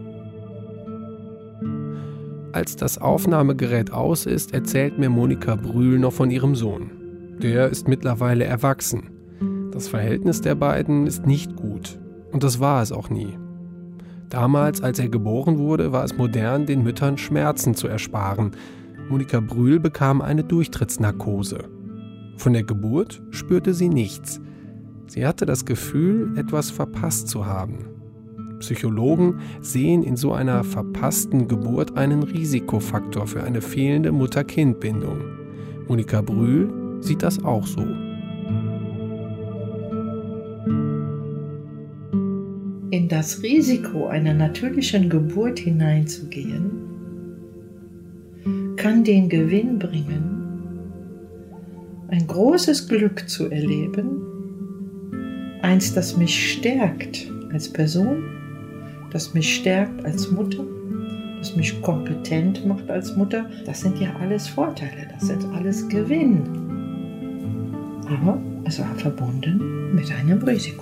Als das Aufnahmegerät aus ist, erzählt mir Monika Brühl noch von ihrem Sohn. Der ist mittlerweile erwachsen. Das Verhältnis der beiden ist nicht gut. Und das war es auch nie. Damals, als er geboren wurde, war es modern, den Müttern Schmerzen zu ersparen. Monika Brühl bekam eine Durchtrittsnarkose. Von der Geburt spürte sie nichts. Sie hatte das Gefühl, etwas verpasst zu haben. Psychologen sehen in so einer verpassten Geburt einen Risikofaktor für eine fehlende Mutter-Kind-Bindung. Monika Brühl sieht das auch so. In das Risiko einer natürlichen Geburt hineinzugehen, kann den Gewinn bringen, ein großes Glück zu erleben, eins, das mich stärkt als Person, das mich stärkt als Mutter, das mich kompetent macht als Mutter. Das sind ja alles Vorteile, das sind alles Gewinn. Aber es war verbunden mit einem Risiko.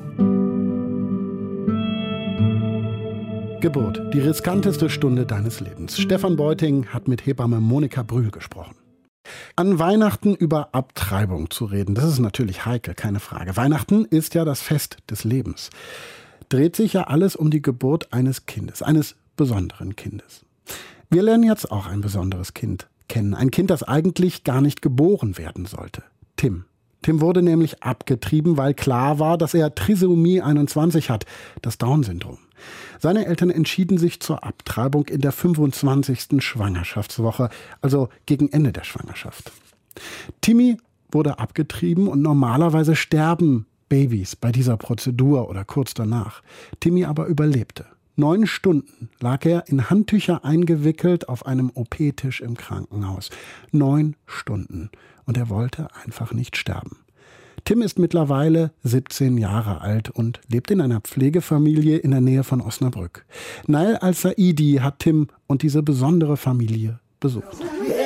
Geburt, die riskanteste Stunde deines Lebens. Stefan Beuting hat mit Hebamme Monika Brühl gesprochen. An Weihnachten über Abtreibung zu reden, das ist natürlich heikel, keine Frage. Weihnachten ist ja das Fest des Lebens. Dreht sich ja alles um die Geburt eines Kindes, eines besonderen Kindes. Wir lernen jetzt auch ein besonderes Kind kennen. Ein Kind, das eigentlich gar nicht geboren werden sollte. Tim. Tim wurde nämlich abgetrieben, weil klar war, dass er Trisomie 21 hat, das Down-Syndrom. Seine Eltern entschieden sich zur Abtreibung in der 25. Schwangerschaftswoche, also gegen Ende der Schwangerschaft. Timmy wurde abgetrieben und normalerweise sterben Babys bei dieser Prozedur oder kurz danach. Timmy aber überlebte. 9 Stunden lag er in Handtücher eingewickelt auf einem OP-Tisch im Krankenhaus. 9 Stunden. Und er wollte einfach nicht sterben. Tim ist mittlerweile 17 Jahre alt und lebt in einer Pflegefamilie in der Nähe von Osnabrück. Nail Al-Saidi hat Tim und diese besondere Familie besucht.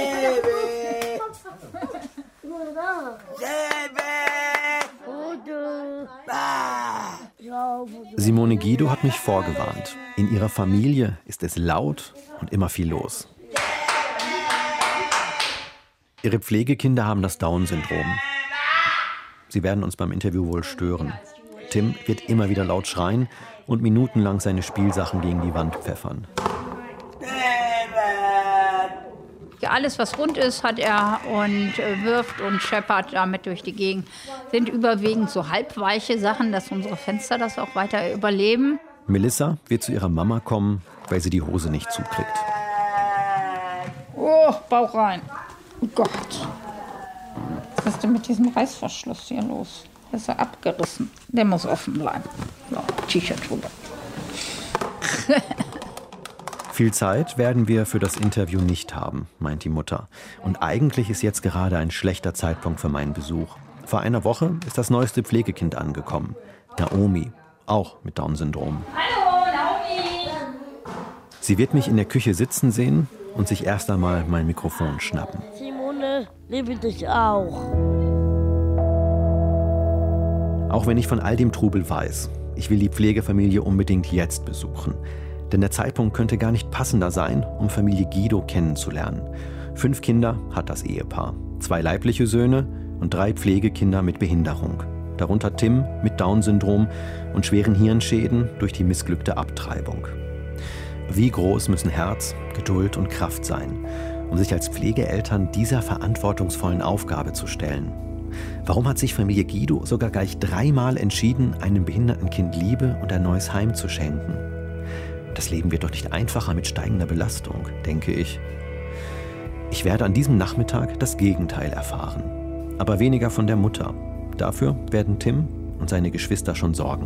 Simone Guido hat mich vorgewarnt. In ihrer Familie ist es laut und immer viel los. Ihre Pflegekinder haben das Down-Syndrom. Sie werden uns beim Interview wohl stören. Tim wird immer wieder laut schreien und minutenlang seine Spielsachen gegen die Wand pfeffern. Alles, was rund ist, hat er und wirft und scheppert damit durch die Gegend. Sind überwiegend so halbweiche Sachen, dass unsere Fenster das auch weiter überleben. Melissa wird zu ihrer Mama kommen, weil sie die Hose nicht zukriegt. Oh, Bauch rein. Oh Gott. Was ist denn mit diesem Reißverschluss hier los? Der ist ja abgerissen. Der muss offen bleiben. So, T-Shirt drüber. Viel Zeit werden wir für das Interview nicht haben, meint die Mutter. Und eigentlich ist jetzt gerade ein schlechter Zeitpunkt für meinen Besuch. Vor einer Woche ist das neueste Pflegekind angekommen. Naomi, auch mit Down-Syndrom. Hallo, Naomi! Sie wird mich in der Küche sitzen sehen und sich erst einmal mein Mikrofon schnappen. Simone, liebe dich auch. Auch wenn ich von all dem Trubel weiß, ich will die Pflegefamilie unbedingt jetzt besuchen. Denn der Zeitpunkt könnte gar nicht passender sein, um Familie Guido kennenzulernen. 5 Kinder hat das Ehepaar, 2 leibliche Söhne und 3 Pflegekinder mit Behinderung. Darunter Tim mit Down-Syndrom und schweren Hirnschäden durch die missglückte Abtreibung. Wie groß müssen Herz, Geduld und Kraft sein, um sich als Pflegeeltern dieser verantwortungsvollen Aufgabe zu stellen? Warum hat sich Familie Guido sogar gleich 3-mal entschieden, einem behinderten Kind Liebe und ein neues Heim zu schenken? Das Leben wird doch nicht einfacher mit steigender Belastung, denke ich. Ich werde an diesem Nachmittag das Gegenteil erfahren. Aber weniger von der Mutter. Dafür werden Tim und seine Geschwister schon sorgen.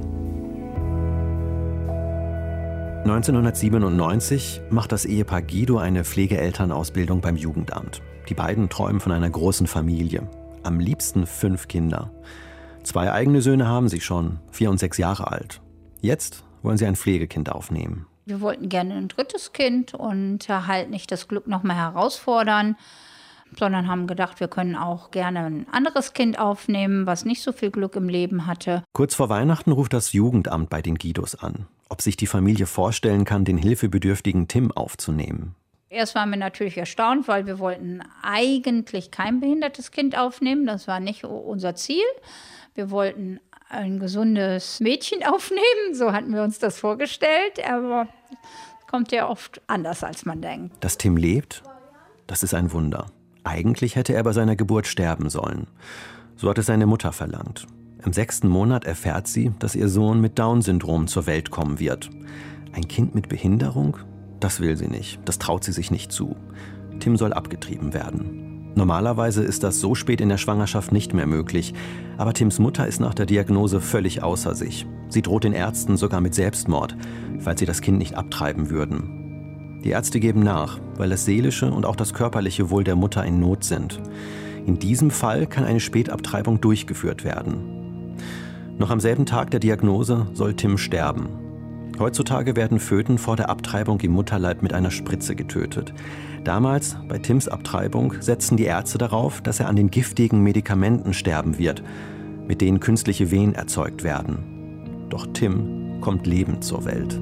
1997 macht das Ehepaar Guido eine Pflegeelternausbildung beim Jugendamt. Die beiden träumen von einer großen Familie. Am liebsten 5 Kinder. 2 eigene Söhne haben sie schon, 4 und 6 Jahre alt. Jetzt wollen sie ein Pflegekind aufnehmen. Wir wollten gerne ein 3. Kind und halt nicht das Glück noch mal herausfordern, sondern haben gedacht, wir können auch gerne ein anderes Kind aufnehmen, was nicht so viel Glück im Leben hatte. Kurz vor Weihnachten ruft das Jugendamt bei den Guidos an, ob sich die Familie vorstellen kann, den hilfebedürftigen Tim aufzunehmen. Erst waren wir natürlich erstaunt, weil wir wollten eigentlich kein behindertes Kind aufnehmen. Das war nicht unser Ziel. Wir wollten ein gesundes Mädchen aufnehmen, so hatten wir uns das vorgestellt, aber es kommt ja oft anders, als man denkt. Dass Tim lebt, das ist ein Wunder. Eigentlich hätte er bei seiner Geburt sterben sollen. So hat es seine Mutter verlangt. Im 6. Monat erfährt sie, dass ihr Sohn mit Down-Syndrom zur Welt kommen wird. Ein Kind mit Behinderung? Das will sie nicht, das traut sie sich nicht zu. Tim soll abgetrieben werden. Normalerweise ist das so spät in der Schwangerschaft nicht mehr möglich. Aber Tims Mutter ist nach der Diagnose völlig außer sich. Sie droht den Ärzten sogar mit Selbstmord, falls sie das Kind nicht abtreiben würden. Die Ärzte geben nach, weil das seelische und auch das körperliche Wohl der Mutter in Not sind. In diesem Fall kann eine Spätabtreibung durchgeführt werden. Noch am selben Tag der Diagnose soll Tim sterben. Heutzutage werden Föten vor der Abtreibung im Mutterleib mit einer Spritze getötet. Damals, bei Tims Abtreibung, setzten die Ärzte darauf, dass er an den giftigen Medikamenten sterben wird, mit denen künstliche Wehen erzeugt werden. Doch Tim kommt lebend zur Welt.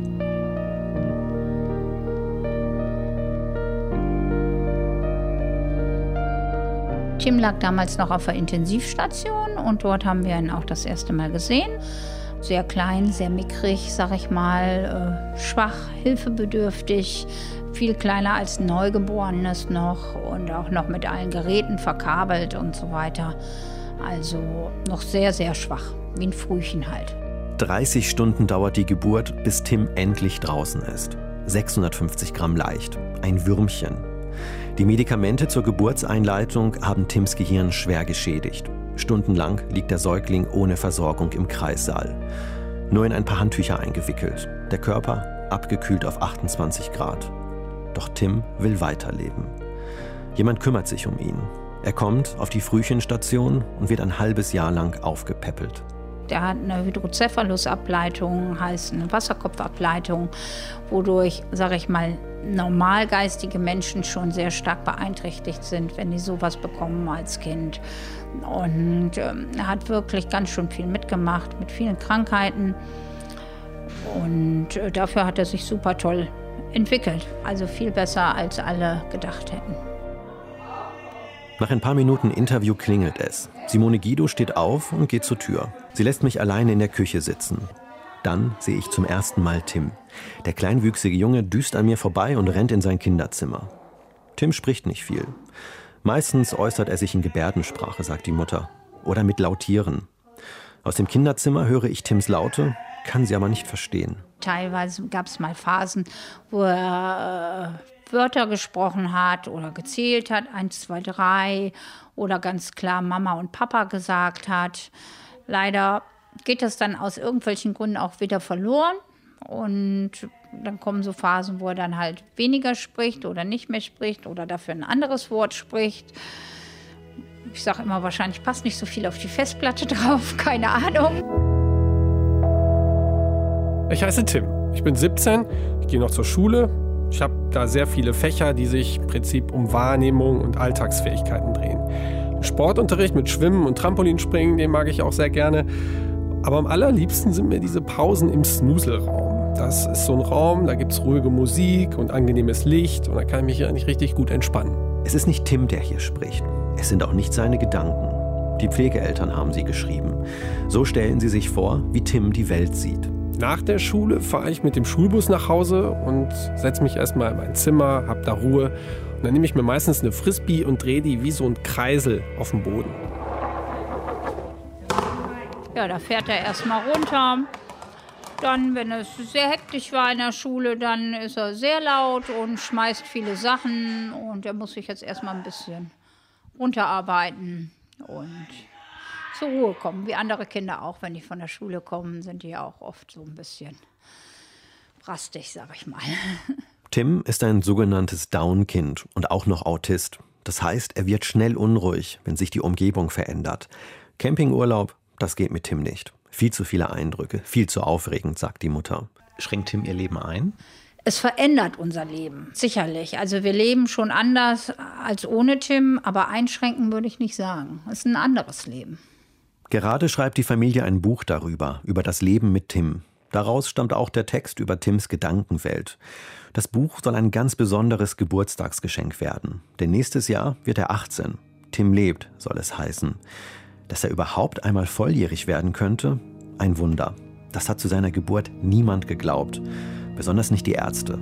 Tim lag damals noch auf der Intensivstation und dort haben wir ihn auch das erste Mal gesehen. Sehr klein, sehr mickrig, sag ich mal, schwach, hilfebedürftig, viel kleiner als ein Neugeborenes noch und auch noch mit allen Geräten verkabelt und so weiter. Also noch sehr, sehr schwach, wie ein Frühchen halt. 30 Stunden dauert die Geburt, bis Tim endlich draußen ist. 650 Gramm leicht, ein Würmchen. Die Medikamente zur Geburtseinleitung haben Tims Gehirn schwer geschädigt. Stundenlang liegt der Säugling ohne Versorgung im Kreissaal. Nur in ein paar Handtücher eingewickelt. Der Körper abgekühlt auf 28 Grad. Doch Tim will weiterleben. Jemand kümmert sich um ihn. Er kommt auf die Frühchenstation und wird ein halbes Jahr lang aufgepäppelt. Der hat eine Hydrocephalus-Ableitung, heißt eine Wasserkopfableitung, wodurch, sage ich mal, normalgeistige Menschen schon sehr stark beeinträchtigt sind, wenn die sowas bekommen als Kind. Und er hat wirklich ganz schön viel mitgemacht, mit vielen Krankheiten. Und dafür hat er sich super toll entwickelt. Also viel besser, als alle gedacht hätten. Nach ein paar Minuten Interview klingelt es. Simone Guido steht auf und geht zur Tür. Sie lässt mich alleine in der Küche sitzen. Dann sehe ich zum ersten Mal Tim. Der kleinwüchsige Junge düst an mir vorbei und rennt in sein Kinderzimmer. Tim spricht nicht viel. Meistens äußert er sich in Gebärdensprache, sagt die Mutter. Oder mit Lautieren. Aus dem Kinderzimmer höre ich Tims Laute, kann sie aber nicht verstehen. Teilweise gab es mal Phasen, wo er Wörter gesprochen hat oder gezählt hat, 1, 2, 3, oder ganz klar Mama und Papa gesagt hat. Leider geht das dann aus irgendwelchen Gründen auch wieder verloren. Und dann kommen so Phasen, wo er dann halt weniger spricht oder nicht mehr spricht oder dafür ein anderes Wort spricht. Ich sage immer, wahrscheinlich passt nicht so viel auf die Festplatte drauf, keine Ahnung. Ich heiße Tim, ich bin 17, ich gehe noch zur Schule. Ich habe da sehr viele Fächer, die sich im Prinzip um Wahrnehmung und Alltagsfähigkeiten drehen. Sportunterricht mit Schwimmen und Trampolinspringen, den mag ich auch sehr gerne. Aber am allerliebsten sind mir diese Pausen im Snuselraum. Das ist so ein Raum, da gibt es ruhige Musik und angenehmes Licht und da kann ich mich eigentlich richtig gut entspannen. Es ist nicht Tim, der hier spricht. Es sind auch nicht seine Gedanken. Die Pflegeeltern haben sie geschrieben. So stellen sie sich vor, wie Tim die Welt sieht. Nach der Schule fahre ich mit dem Schulbus nach Hause und setze mich erstmal in mein Zimmer, hab da Ruhe. Und dann nehme ich mir meistens eine Frisbee und drehe die wie so ein Kreisel auf dem Boden. Ja, da fährt er erstmal runter. Dann, wenn es sehr hektisch war in der Schule, dann ist er sehr laut und schmeißt viele Sachen. Und er muss sich jetzt erstmal ein bisschen runterarbeiten und zur Ruhe kommen. Wie andere Kinder auch, wenn die von der Schule kommen, sind die ja auch oft so ein bisschen rastig, sag ich mal. Tim ist ein sogenanntes Down-Kind und auch noch Autist. Das heißt, er wird schnell unruhig, wenn sich die Umgebung verändert. Campingurlaub, das geht mit Tim nicht. Viel zu viele Eindrücke, viel zu aufregend, sagt die Mutter. Schränkt Tim ihr Leben ein? Es verändert unser Leben, sicherlich. Also wir leben schon anders als ohne Tim, aber einschränken würde ich nicht sagen. Es ist ein anderes Leben. Gerade schreibt die Familie ein Buch darüber, über das Leben mit Tim. Daraus stammt auch der Text über Tims Gedankenwelt. Das Buch soll ein ganz besonderes Geburtstagsgeschenk werden. Denn nächstes Jahr wird er 18. Tim lebt, soll es heißen. Dass er überhaupt einmal volljährig werden könnte, ein Wunder. Das hat zu seiner Geburt niemand geglaubt. Besonders nicht die Ärzte.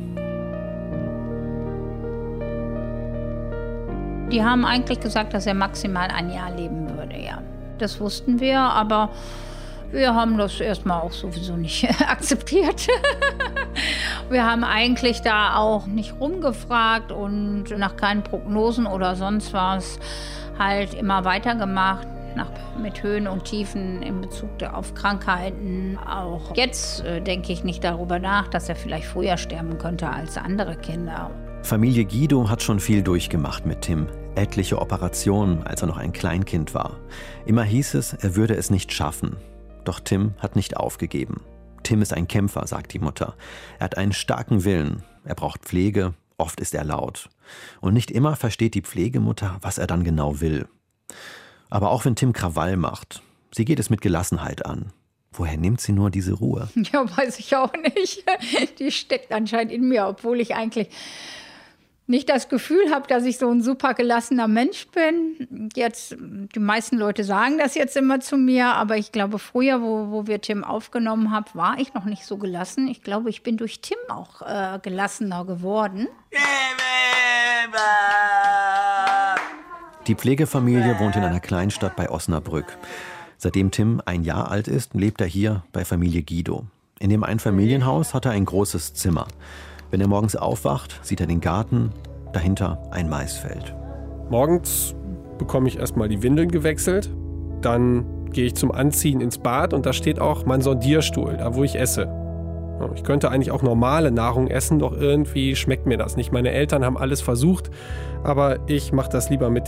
Die haben eigentlich gesagt, dass er maximal ein Jahr leben würde, ja. Das wussten wir, aber wir haben das erstmal auch sowieso nicht akzeptiert. Wir haben eigentlich da auch nicht rumgefragt und nach keinen Prognosen oder sonst was halt immer weitergemacht. Mit Höhen und Tiefen in Bezug auf Krankheiten. Auch jetzt denke ich nicht darüber nach, dass er vielleicht früher sterben könnte als andere Kinder. Familie Guido hat schon viel durchgemacht mit Tim. Etliche Operationen, als er noch ein Kleinkind war. Immer hieß es, er würde es nicht schaffen. Doch Tim hat nicht aufgegeben. Tim ist ein Kämpfer, sagt die Mutter. Er hat einen starken Willen. Er braucht Pflege, oft ist er laut. Und nicht immer versteht die Pflegemutter, was er dann genau will. Aber auch wenn Tim Krawall macht, sie geht es mit Gelassenheit an. Woher nimmt sie nur diese Ruhe? Ja, weiß ich auch nicht. Die steckt anscheinend in mir, obwohl ich eigentlich nicht das Gefühl habe, dass ich so ein super gelassener Mensch bin. Jetzt, die meisten Leute sagen das jetzt immer zu mir, aber ich glaube, früher, wo wir Tim aufgenommen haben, war ich noch nicht so gelassen. Ich glaube, ich bin durch Tim auch gelassener geworden. Die Pflegefamilie wohnt in einer Kleinstadt bei Osnabrück. Seitdem Tim ein Jahr alt ist, lebt er hier bei Familie Guido. In dem Einfamilienhaus hat er ein großes Zimmer. Wenn er morgens aufwacht, sieht er den Garten, dahinter ein Maisfeld. Morgens bekomme ich erstmal die Windeln gewechselt. Dann gehe ich zum Anziehen ins Bad und da steht auch mein Sondierstuhl, da wo ich esse. Ich könnte eigentlich auch normale Nahrung essen, doch irgendwie schmeckt mir das nicht. Meine Eltern haben alles versucht, aber ich mache das lieber mit dem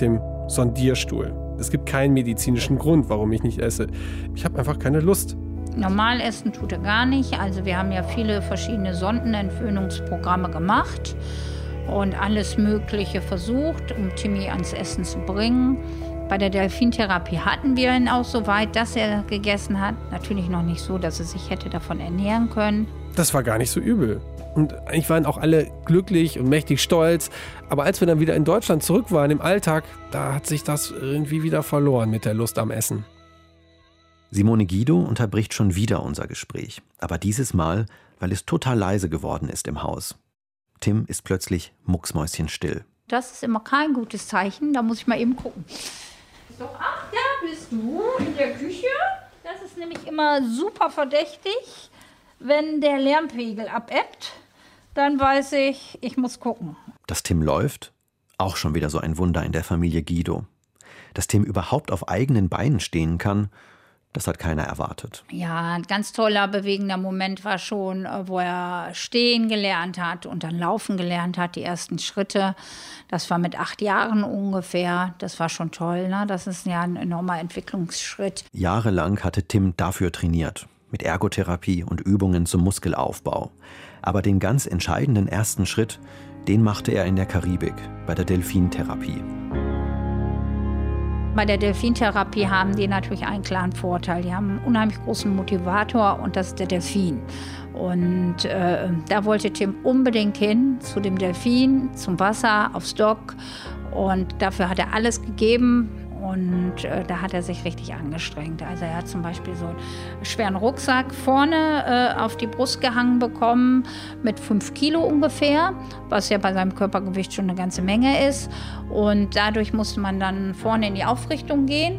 Sondierstuhl. Es gibt keinen medizinischen Grund, warum ich nicht esse. Ich habe einfach keine Lust. Normal essen tut er gar nicht. Also wir haben ja viele verschiedene Sondenentwöhnungsprogramme gemacht und alles Mögliche versucht, um Timmy ans Essen zu bringen. Bei der Delfintherapie hatten wir ihn auch so weit, dass er gegessen hat. Natürlich noch nicht so, dass er sich hätte davon ernähren können. Das war gar nicht so übel. Und eigentlich waren auch alle glücklich und mächtig stolz. Aber als wir dann wieder in Deutschland zurück waren im Alltag, da hat sich das irgendwie wieder verloren mit der Lust am Essen. Simone Guido unterbricht schon wieder unser Gespräch. Aber dieses Mal, weil es total leise geworden ist im Haus. Tim ist plötzlich mucksmäuschenstill. Das ist immer kein gutes Zeichen. Da muss ich mal eben gucken. So, ach, da bist du in der Küche. Das ist nämlich immer super verdächtig. Wenn der Lärmpegel abebbt, dann weiß ich, ich muss gucken. Dass Tim läuft? Auch schon wieder so ein Wunder in der Familie Guido. Dass Tim überhaupt auf eigenen Beinen stehen kann, das hat keiner erwartet. Ja, ein ganz toller, bewegender Moment war schon, wo er stehen gelernt hat und dann laufen gelernt hat, die ersten Schritte. Das war mit 8 Jahren ungefähr. Das war schon toll, ne? Das ist ja ein enormer Entwicklungsschritt. Jahrelang hatte Tim dafür trainiert. Mit Ergotherapie und Übungen zum Muskelaufbau. Aber den ganz entscheidenden ersten Schritt, den machte er in der Karibik, bei der Delfintherapie. Bei der Delfintherapie haben die natürlich einen klaren Vorteil. Die haben einen unheimlich großen Motivator und das ist der Delfin. Und da wollte Tim unbedingt hin, zu dem Delfin, zum Wasser, aufs Dock. Und dafür hat er alles gegeben. Und da hat er sich richtig angestrengt. Also er hat zum Beispiel so einen schweren Rucksack vorne auf die Brust gehangen bekommen mit 5 Kilo ungefähr, was ja bei seinem Körpergewicht schon eine ganze Menge ist. Und dadurch musste man dann vorne in die Aufrichtung gehen.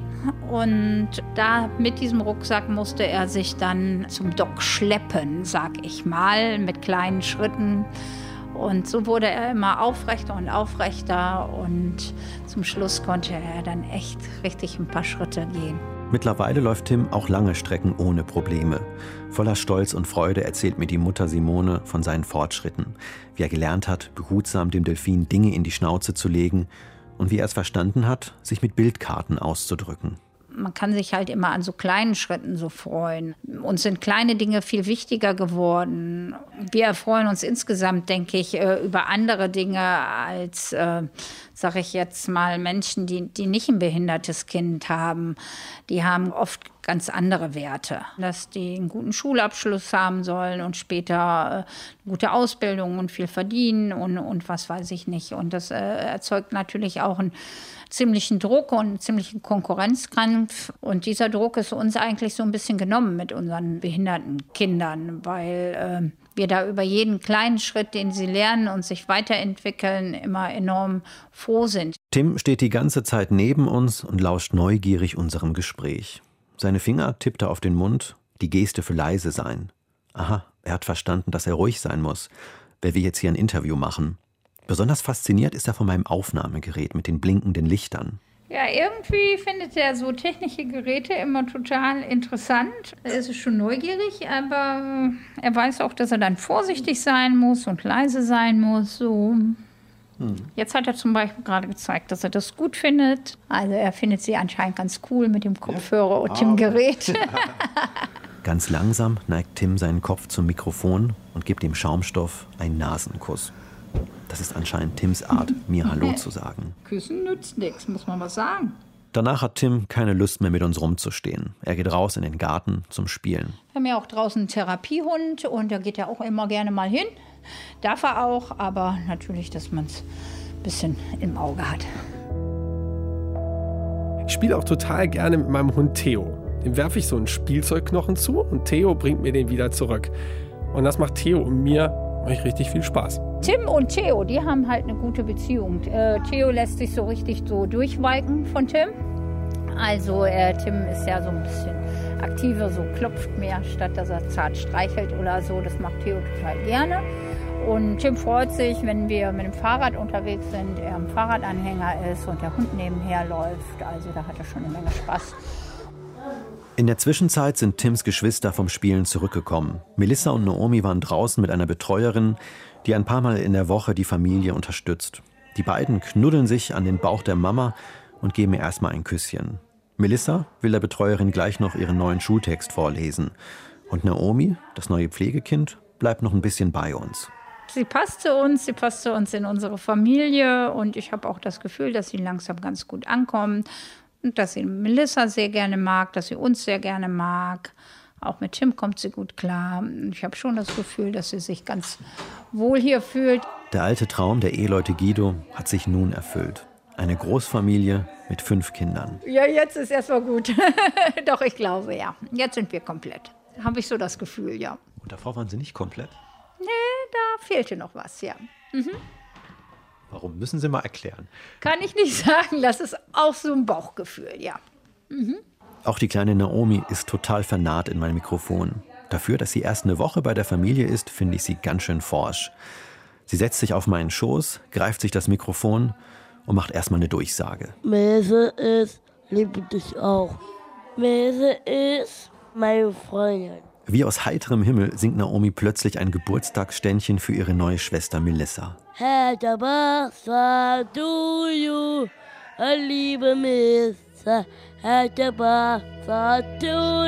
Und da mit diesem Rucksack musste er sich dann zum Dock schleppen, sag ich mal, mit kleinen Schritten. Und so wurde er immer aufrechter und aufrechter und zum Schluss konnte er dann echt richtig ein paar Schritte gehen. Mittlerweile läuft Tim auch lange Strecken ohne Probleme. Voller Stolz und Freude erzählt mir die Mutter Simone von seinen Fortschritten, wie er gelernt hat, behutsam dem Delfin Dinge in die Schnauze zu legen und wie er es verstanden hat, sich mit Bildkarten auszudrücken. Man kann sich halt immer an so kleinen Schritten so freuen. Uns sind kleine Dinge viel wichtiger geworden. Wir erfreuen uns insgesamt, denke ich, über andere Dinge als, sage ich jetzt mal, Menschen, die nicht ein behindertes Kind haben. Die haben oft ganz andere Werte. Dass die einen guten Schulabschluss haben sollen und später eine gute Ausbildung und viel verdienen und was weiß ich nicht. Und das erzeugt natürlich auch einen ziemlichen Druck und einen ziemlichen Konkurrenzkampf. Und dieser Druck ist uns eigentlich so ein bisschen genommen mit unseren behinderten Kindern, weil wir da über jeden kleinen Schritt, den sie lernen und sich weiterentwickeln, immer enorm froh sind. Tim steht die ganze Zeit neben uns und lauscht neugierig unserem Gespräch. Seine Finger tippt er auf den Mund, die Geste für leise sein. Aha, er hat verstanden, dass er ruhig sein muss, weil wir jetzt hier ein Interview machen. Besonders fasziniert ist er von meinem Aufnahmegerät mit den blinkenden Lichtern. Ja, irgendwie findet er so technische Geräte immer total interessant. Er ist schon neugierig, aber er weiß auch, dass er dann vorsichtig sein muss und leise sein muss. So. Jetzt hat er zum Beispiel gerade gezeigt, dass er das gut findet. Also er findet sie anscheinend ganz cool mit dem Kopfhörer und dem Gerät. Ganz langsam neigt Tim seinen Kopf zum Mikrofon und gibt dem Schaumstoff einen Nasenkuss. Das ist anscheinend Tims Art, mir Hallo zu sagen. Küssen nützt nichts, muss man was sagen. Danach hat Tim keine Lust mehr, mit uns rumzustehen. Er geht raus in den Garten zum Spielen. Wir haben ja auch draußen einen Therapiehund und da geht er auch immer gerne mal hin. Darf er auch, aber natürlich, dass man es ein bisschen im Auge hat. Ich spiele auch total gerne mit meinem Hund Theo. Dem werfe ich so einen Spielzeugknochen zu und Theo bringt mir den wieder zurück. Und das macht Theo und mir richtig viel Spaß. Tim und Theo, die haben halt eine gute Beziehung. Theo lässt sich so richtig so durchwalken von Tim. Also Tim ist ja so ein bisschen aktiver, so klopft mehr, statt dass er zart streichelt oder so. Das macht Theo total gerne. Und Tim freut sich, wenn wir mit dem Fahrrad unterwegs sind, er am Fahrradanhänger ist und der Hund nebenher läuft. Also da hat er schon eine Menge Spaß. In der Zwischenzeit sind Tims Geschwister vom Spielen zurückgekommen. Melissa und Naomi waren draußen mit einer Betreuerin, die ein paar Mal in der Woche die Familie unterstützt. Die beiden knuddeln sich an den Bauch der Mama und geben mir erstmal ein Küsschen. Melissa will der Betreuerin gleich noch ihren neuen Schultext vorlesen. Und Naomi, das neue Pflegekind, bleibt noch ein bisschen bei uns. Sie passt zu uns in unsere Familie und ich habe auch das Gefühl, dass sie langsam ganz gut ankommt und dass sie Melissa sehr gerne mag, dass sie uns sehr gerne mag. Auch mit Tim kommt sie gut klar. Ich habe schon das Gefühl, dass sie sich ganz wohl hier fühlt. Der alte Traum der Eheleute Guido hat sich nun erfüllt. Eine Großfamilie mit 5 Kindern. Ja, jetzt ist erstmal gut. Doch, ich glaube, ja. Jetzt sind wir komplett. Habe ich so das Gefühl, ja. Und davor waren Sie nicht komplett? Nee, da fehlte noch was, ja. Mhm. Warum? Müssen Sie mal erklären. Kann ich nicht sagen. Das ist auch so ein Bauchgefühl, ja. Mhm. Auch die kleine Naomi ist total vernarrt in mein Mikrofon. Dafür, dass sie erst eine Woche bei der Familie ist, finde ich sie ganz schön forsch. Sie setzt sich auf meinen Schoß, greift sich das Mikrofon und macht erstmal eine Durchsage. Melissa ist, liebe dich auch. Melissa ist meine Freundin. Wie aus heiterem Himmel singt Naomi plötzlich ein Geburtstagsständchen für ihre neue Schwester Melissa. Happy birthday to you, liebe Melissa. Happy birthday to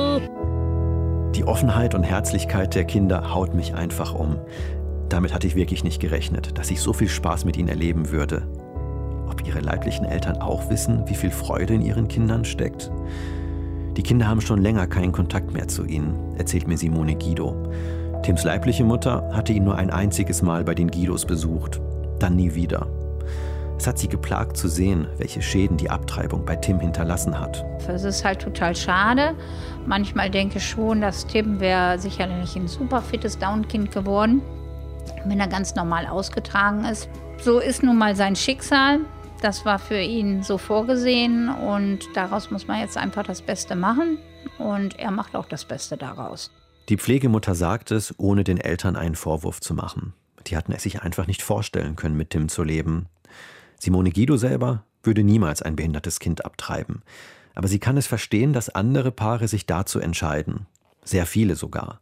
you. Die Offenheit und Herzlichkeit der Kinder haut mich einfach um. Damit hatte ich wirklich nicht gerechnet, dass ich so viel Spaß mit ihnen erleben würde. Ob ihre leiblichen Eltern auch wissen, wie viel Freude in ihren Kindern steckt? Die Kinder haben schon länger keinen Kontakt mehr zu ihnen, erzählt mir Simone Guido. Tims leibliche Mutter hatte ihn nur ein einziges Mal bei den Guidos besucht, dann nie wieder. Es hat sie geplagt zu sehen, welche Schäden die Abtreibung bei Tim hinterlassen hat. Es ist halt total schade. Manchmal denke ich schon, dass Tim wäre sicherlich ein super fittes Down-Kind geworden, wenn er ganz normal ausgetragen ist. So ist nun mal sein Schicksal. Das war für ihn so vorgesehen und daraus muss man jetzt einfach das Beste machen und er macht auch das Beste daraus. Die Pflegemutter sagt es, ohne den Eltern einen Vorwurf zu machen. Die hatten es sich einfach nicht vorstellen können, mit Tim zu leben. Simone Guido selber würde niemals ein behindertes Kind abtreiben. Aber sie kann es verstehen, dass andere Paare sich dazu entscheiden. Sehr viele sogar.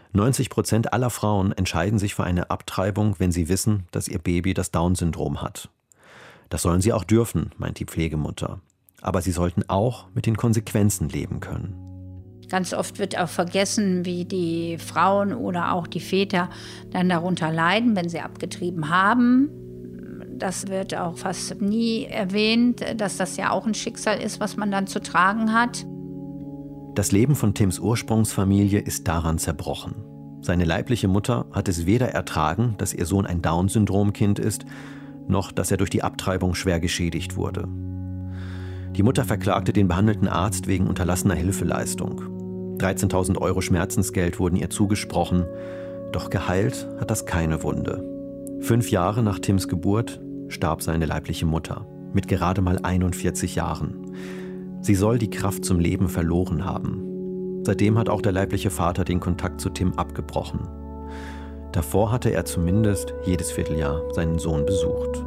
90% aller Frauen entscheiden sich für eine Abtreibung, wenn sie wissen, dass ihr Baby das Down-Syndrom hat. Das sollen sie auch dürfen, meint die Pflegemutter. Aber sie sollten auch mit den Konsequenzen leben können. Ganz oft wird auch vergessen, wie die Frauen oder auch die Väter dann darunter leiden, wenn sie abgetrieben haben. Das wird auch fast nie erwähnt, dass das ja auch ein Schicksal ist, was man dann zu tragen hat. Das Leben von Tims Ursprungsfamilie ist daran zerbrochen. Seine leibliche Mutter hat es weder ertragen, dass ihr Sohn ein Down-Syndrom-Kind ist, noch dass er durch die Abtreibung schwer geschädigt wurde. Die Mutter verklagte den behandelten Arzt wegen unterlassener Hilfeleistung. 13.000 € Schmerzensgeld wurden ihr zugesprochen, doch geheilt hat das keine Wunde. 5 Jahre nach Tims Geburt starb seine leibliche Mutter, mit gerade mal 41 Jahren. Sie soll die Kraft zum Leben verloren haben. Seitdem hat auch der leibliche Vater den Kontakt zu Tim abgebrochen. Davor hatte er zumindest jedes Vierteljahr seinen Sohn besucht.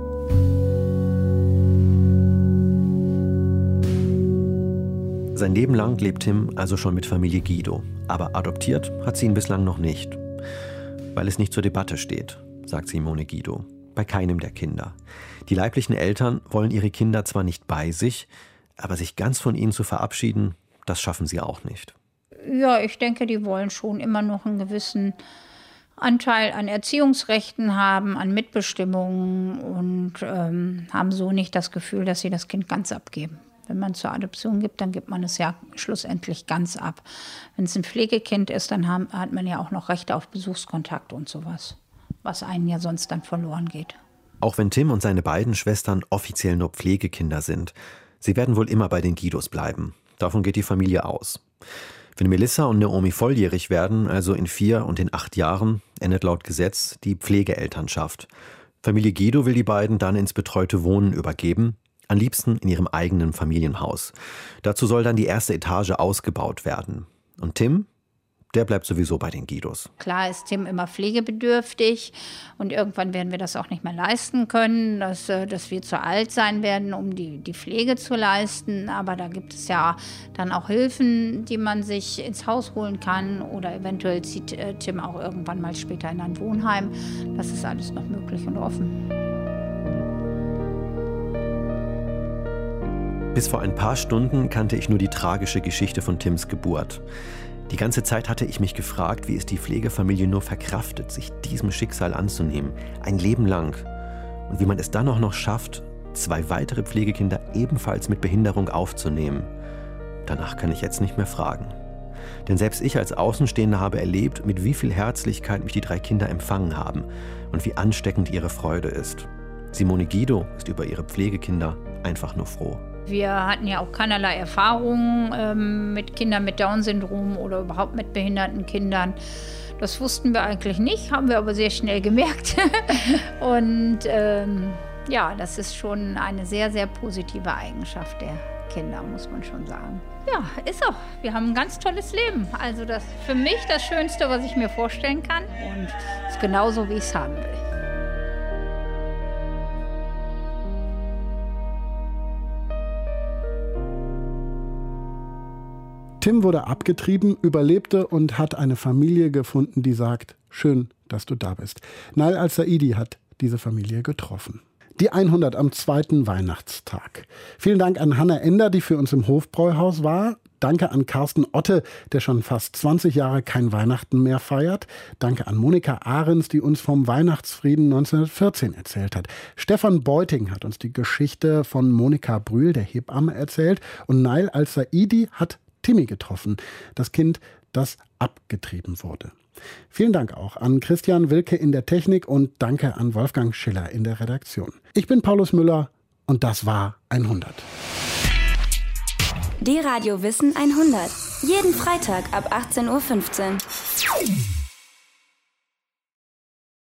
Sein Leben lang lebt Tim also schon mit Familie Guido, aber adoptiert hat sie ihn bislang noch nicht. Weil es nicht zur Debatte steht, sagt Simone Guido, bei keinem der Kinder. Die leiblichen Eltern wollen ihre Kinder zwar nicht bei sich, aber sich ganz von ihnen zu verabschieden, das schaffen sie auch nicht. Ja, ich denke, die wollen schon immer noch einen gewissen Anteil an Erziehungsrechten haben, an Mitbestimmung und haben so nicht das Gefühl, dass sie das Kind ganz abgeben. Wenn man zur Adoption gibt, dann gibt man es ja schlussendlich ganz ab. Wenn es ein Pflegekind ist, dann hat man ja auch noch Rechte auf Besuchskontakt und sowas, was einem ja sonst dann verloren geht. Auch wenn Tim und seine beiden Schwestern offiziell nur Pflegekinder sind, sie werden wohl immer bei den Guidos bleiben. Davon geht die Familie aus. Wenn Melissa und Naomi volljährig werden, also in 4 und in 8 Jahren, endet laut Gesetz die Pflegeelternschaft. Familie Guido will die beiden dann ins betreute Wohnen übergeben, am liebsten in ihrem eigenen Familienhaus. Dazu soll dann die erste Etage ausgebaut werden. Und Tim, der bleibt sowieso bei den Guidos. Klar ist Tim immer pflegebedürftig und irgendwann werden wir das auch nicht mehr leisten können, dass wir zu alt sein werden, um die Pflege zu leisten. Aber da gibt es ja dann auch Hilfen, die man sich ins Haus holen kann oder eventuell zieht Tim auch irgendwann mal später in ein Wohnheim. Das ist alles noch möglich und offen. Bis vor ein paar Stunden kannte ich nur die tragische Geschichte von Tims Geburt. Die ganze Zeit hatte ich mich gefragt, wie es die Pflegefamilie nur verkraftet, sich diesem Schicksal anzunehmen, ein Leben lang. Und wie man es dann auch noch schafft, 2 weitere Pflegekinder ebenfalls mit Behinderung aufzunehmen. Danach kann ich jetzt nicht mehr fragen. Denn selbst ich als Außenstehender habe erlebt, mit wie viel Herzlichkeit mich die 3 Kinder empfangen haben und wie ansteckend ihre Freude ist. Simone Guido ist über ihre Pflegekinder einfach nur froh. Wir hatten ja auch keinerlei Erfahrungen mit Kindern mit Down-Syndrom oder überhaupt mit behinderten Kindern. Das wussten wir eigentlich nicht, haben wir aber sehr schnell gemerkt. Und ja, das ist schon eine sehr, sehr positive Eigenschaft der Kinder, muss man schon sagen. Ja, ist auch. Wir haben ein ganz tolles Leben. Also das ist für mich das Schönste, was ich mir vorstellen kann. Und ist genauso, wie ich es haben will. Tim wurde abgetrieben, überlebte und hat eine Familie gefunden, die sagt, schön, dass du da bist. Nail Al-Saidi hat diese Familie getroffen. Die 100 am 2. Weihnachtstag. Vielen Dank an Hanna Ender, die für uns im Hofbräuhaus war. Danke an Carsten Otte, der schon fast 20 Jahre kein Weihnachten mehr feiert. Danke an Monika Ahrens, die uns vom Weihnachtsfrieden 1914 erzählt hat. Stefan Beuting hat uns die Geschichte von Monika Brühl, der Hebamme, erzählt. Und Nail Al-Saidi hat Timmy getroffen, das Kind, das abgetrieben wurde. Vielen Dank auch an Christian Wilke in der Technik und danke an Wolfgang Schiller in der Redaktion. Ich bin Paulus Müller und das war 100. Die Radio Wissen 100. Jeden Freitag ab 18:15 Uhr.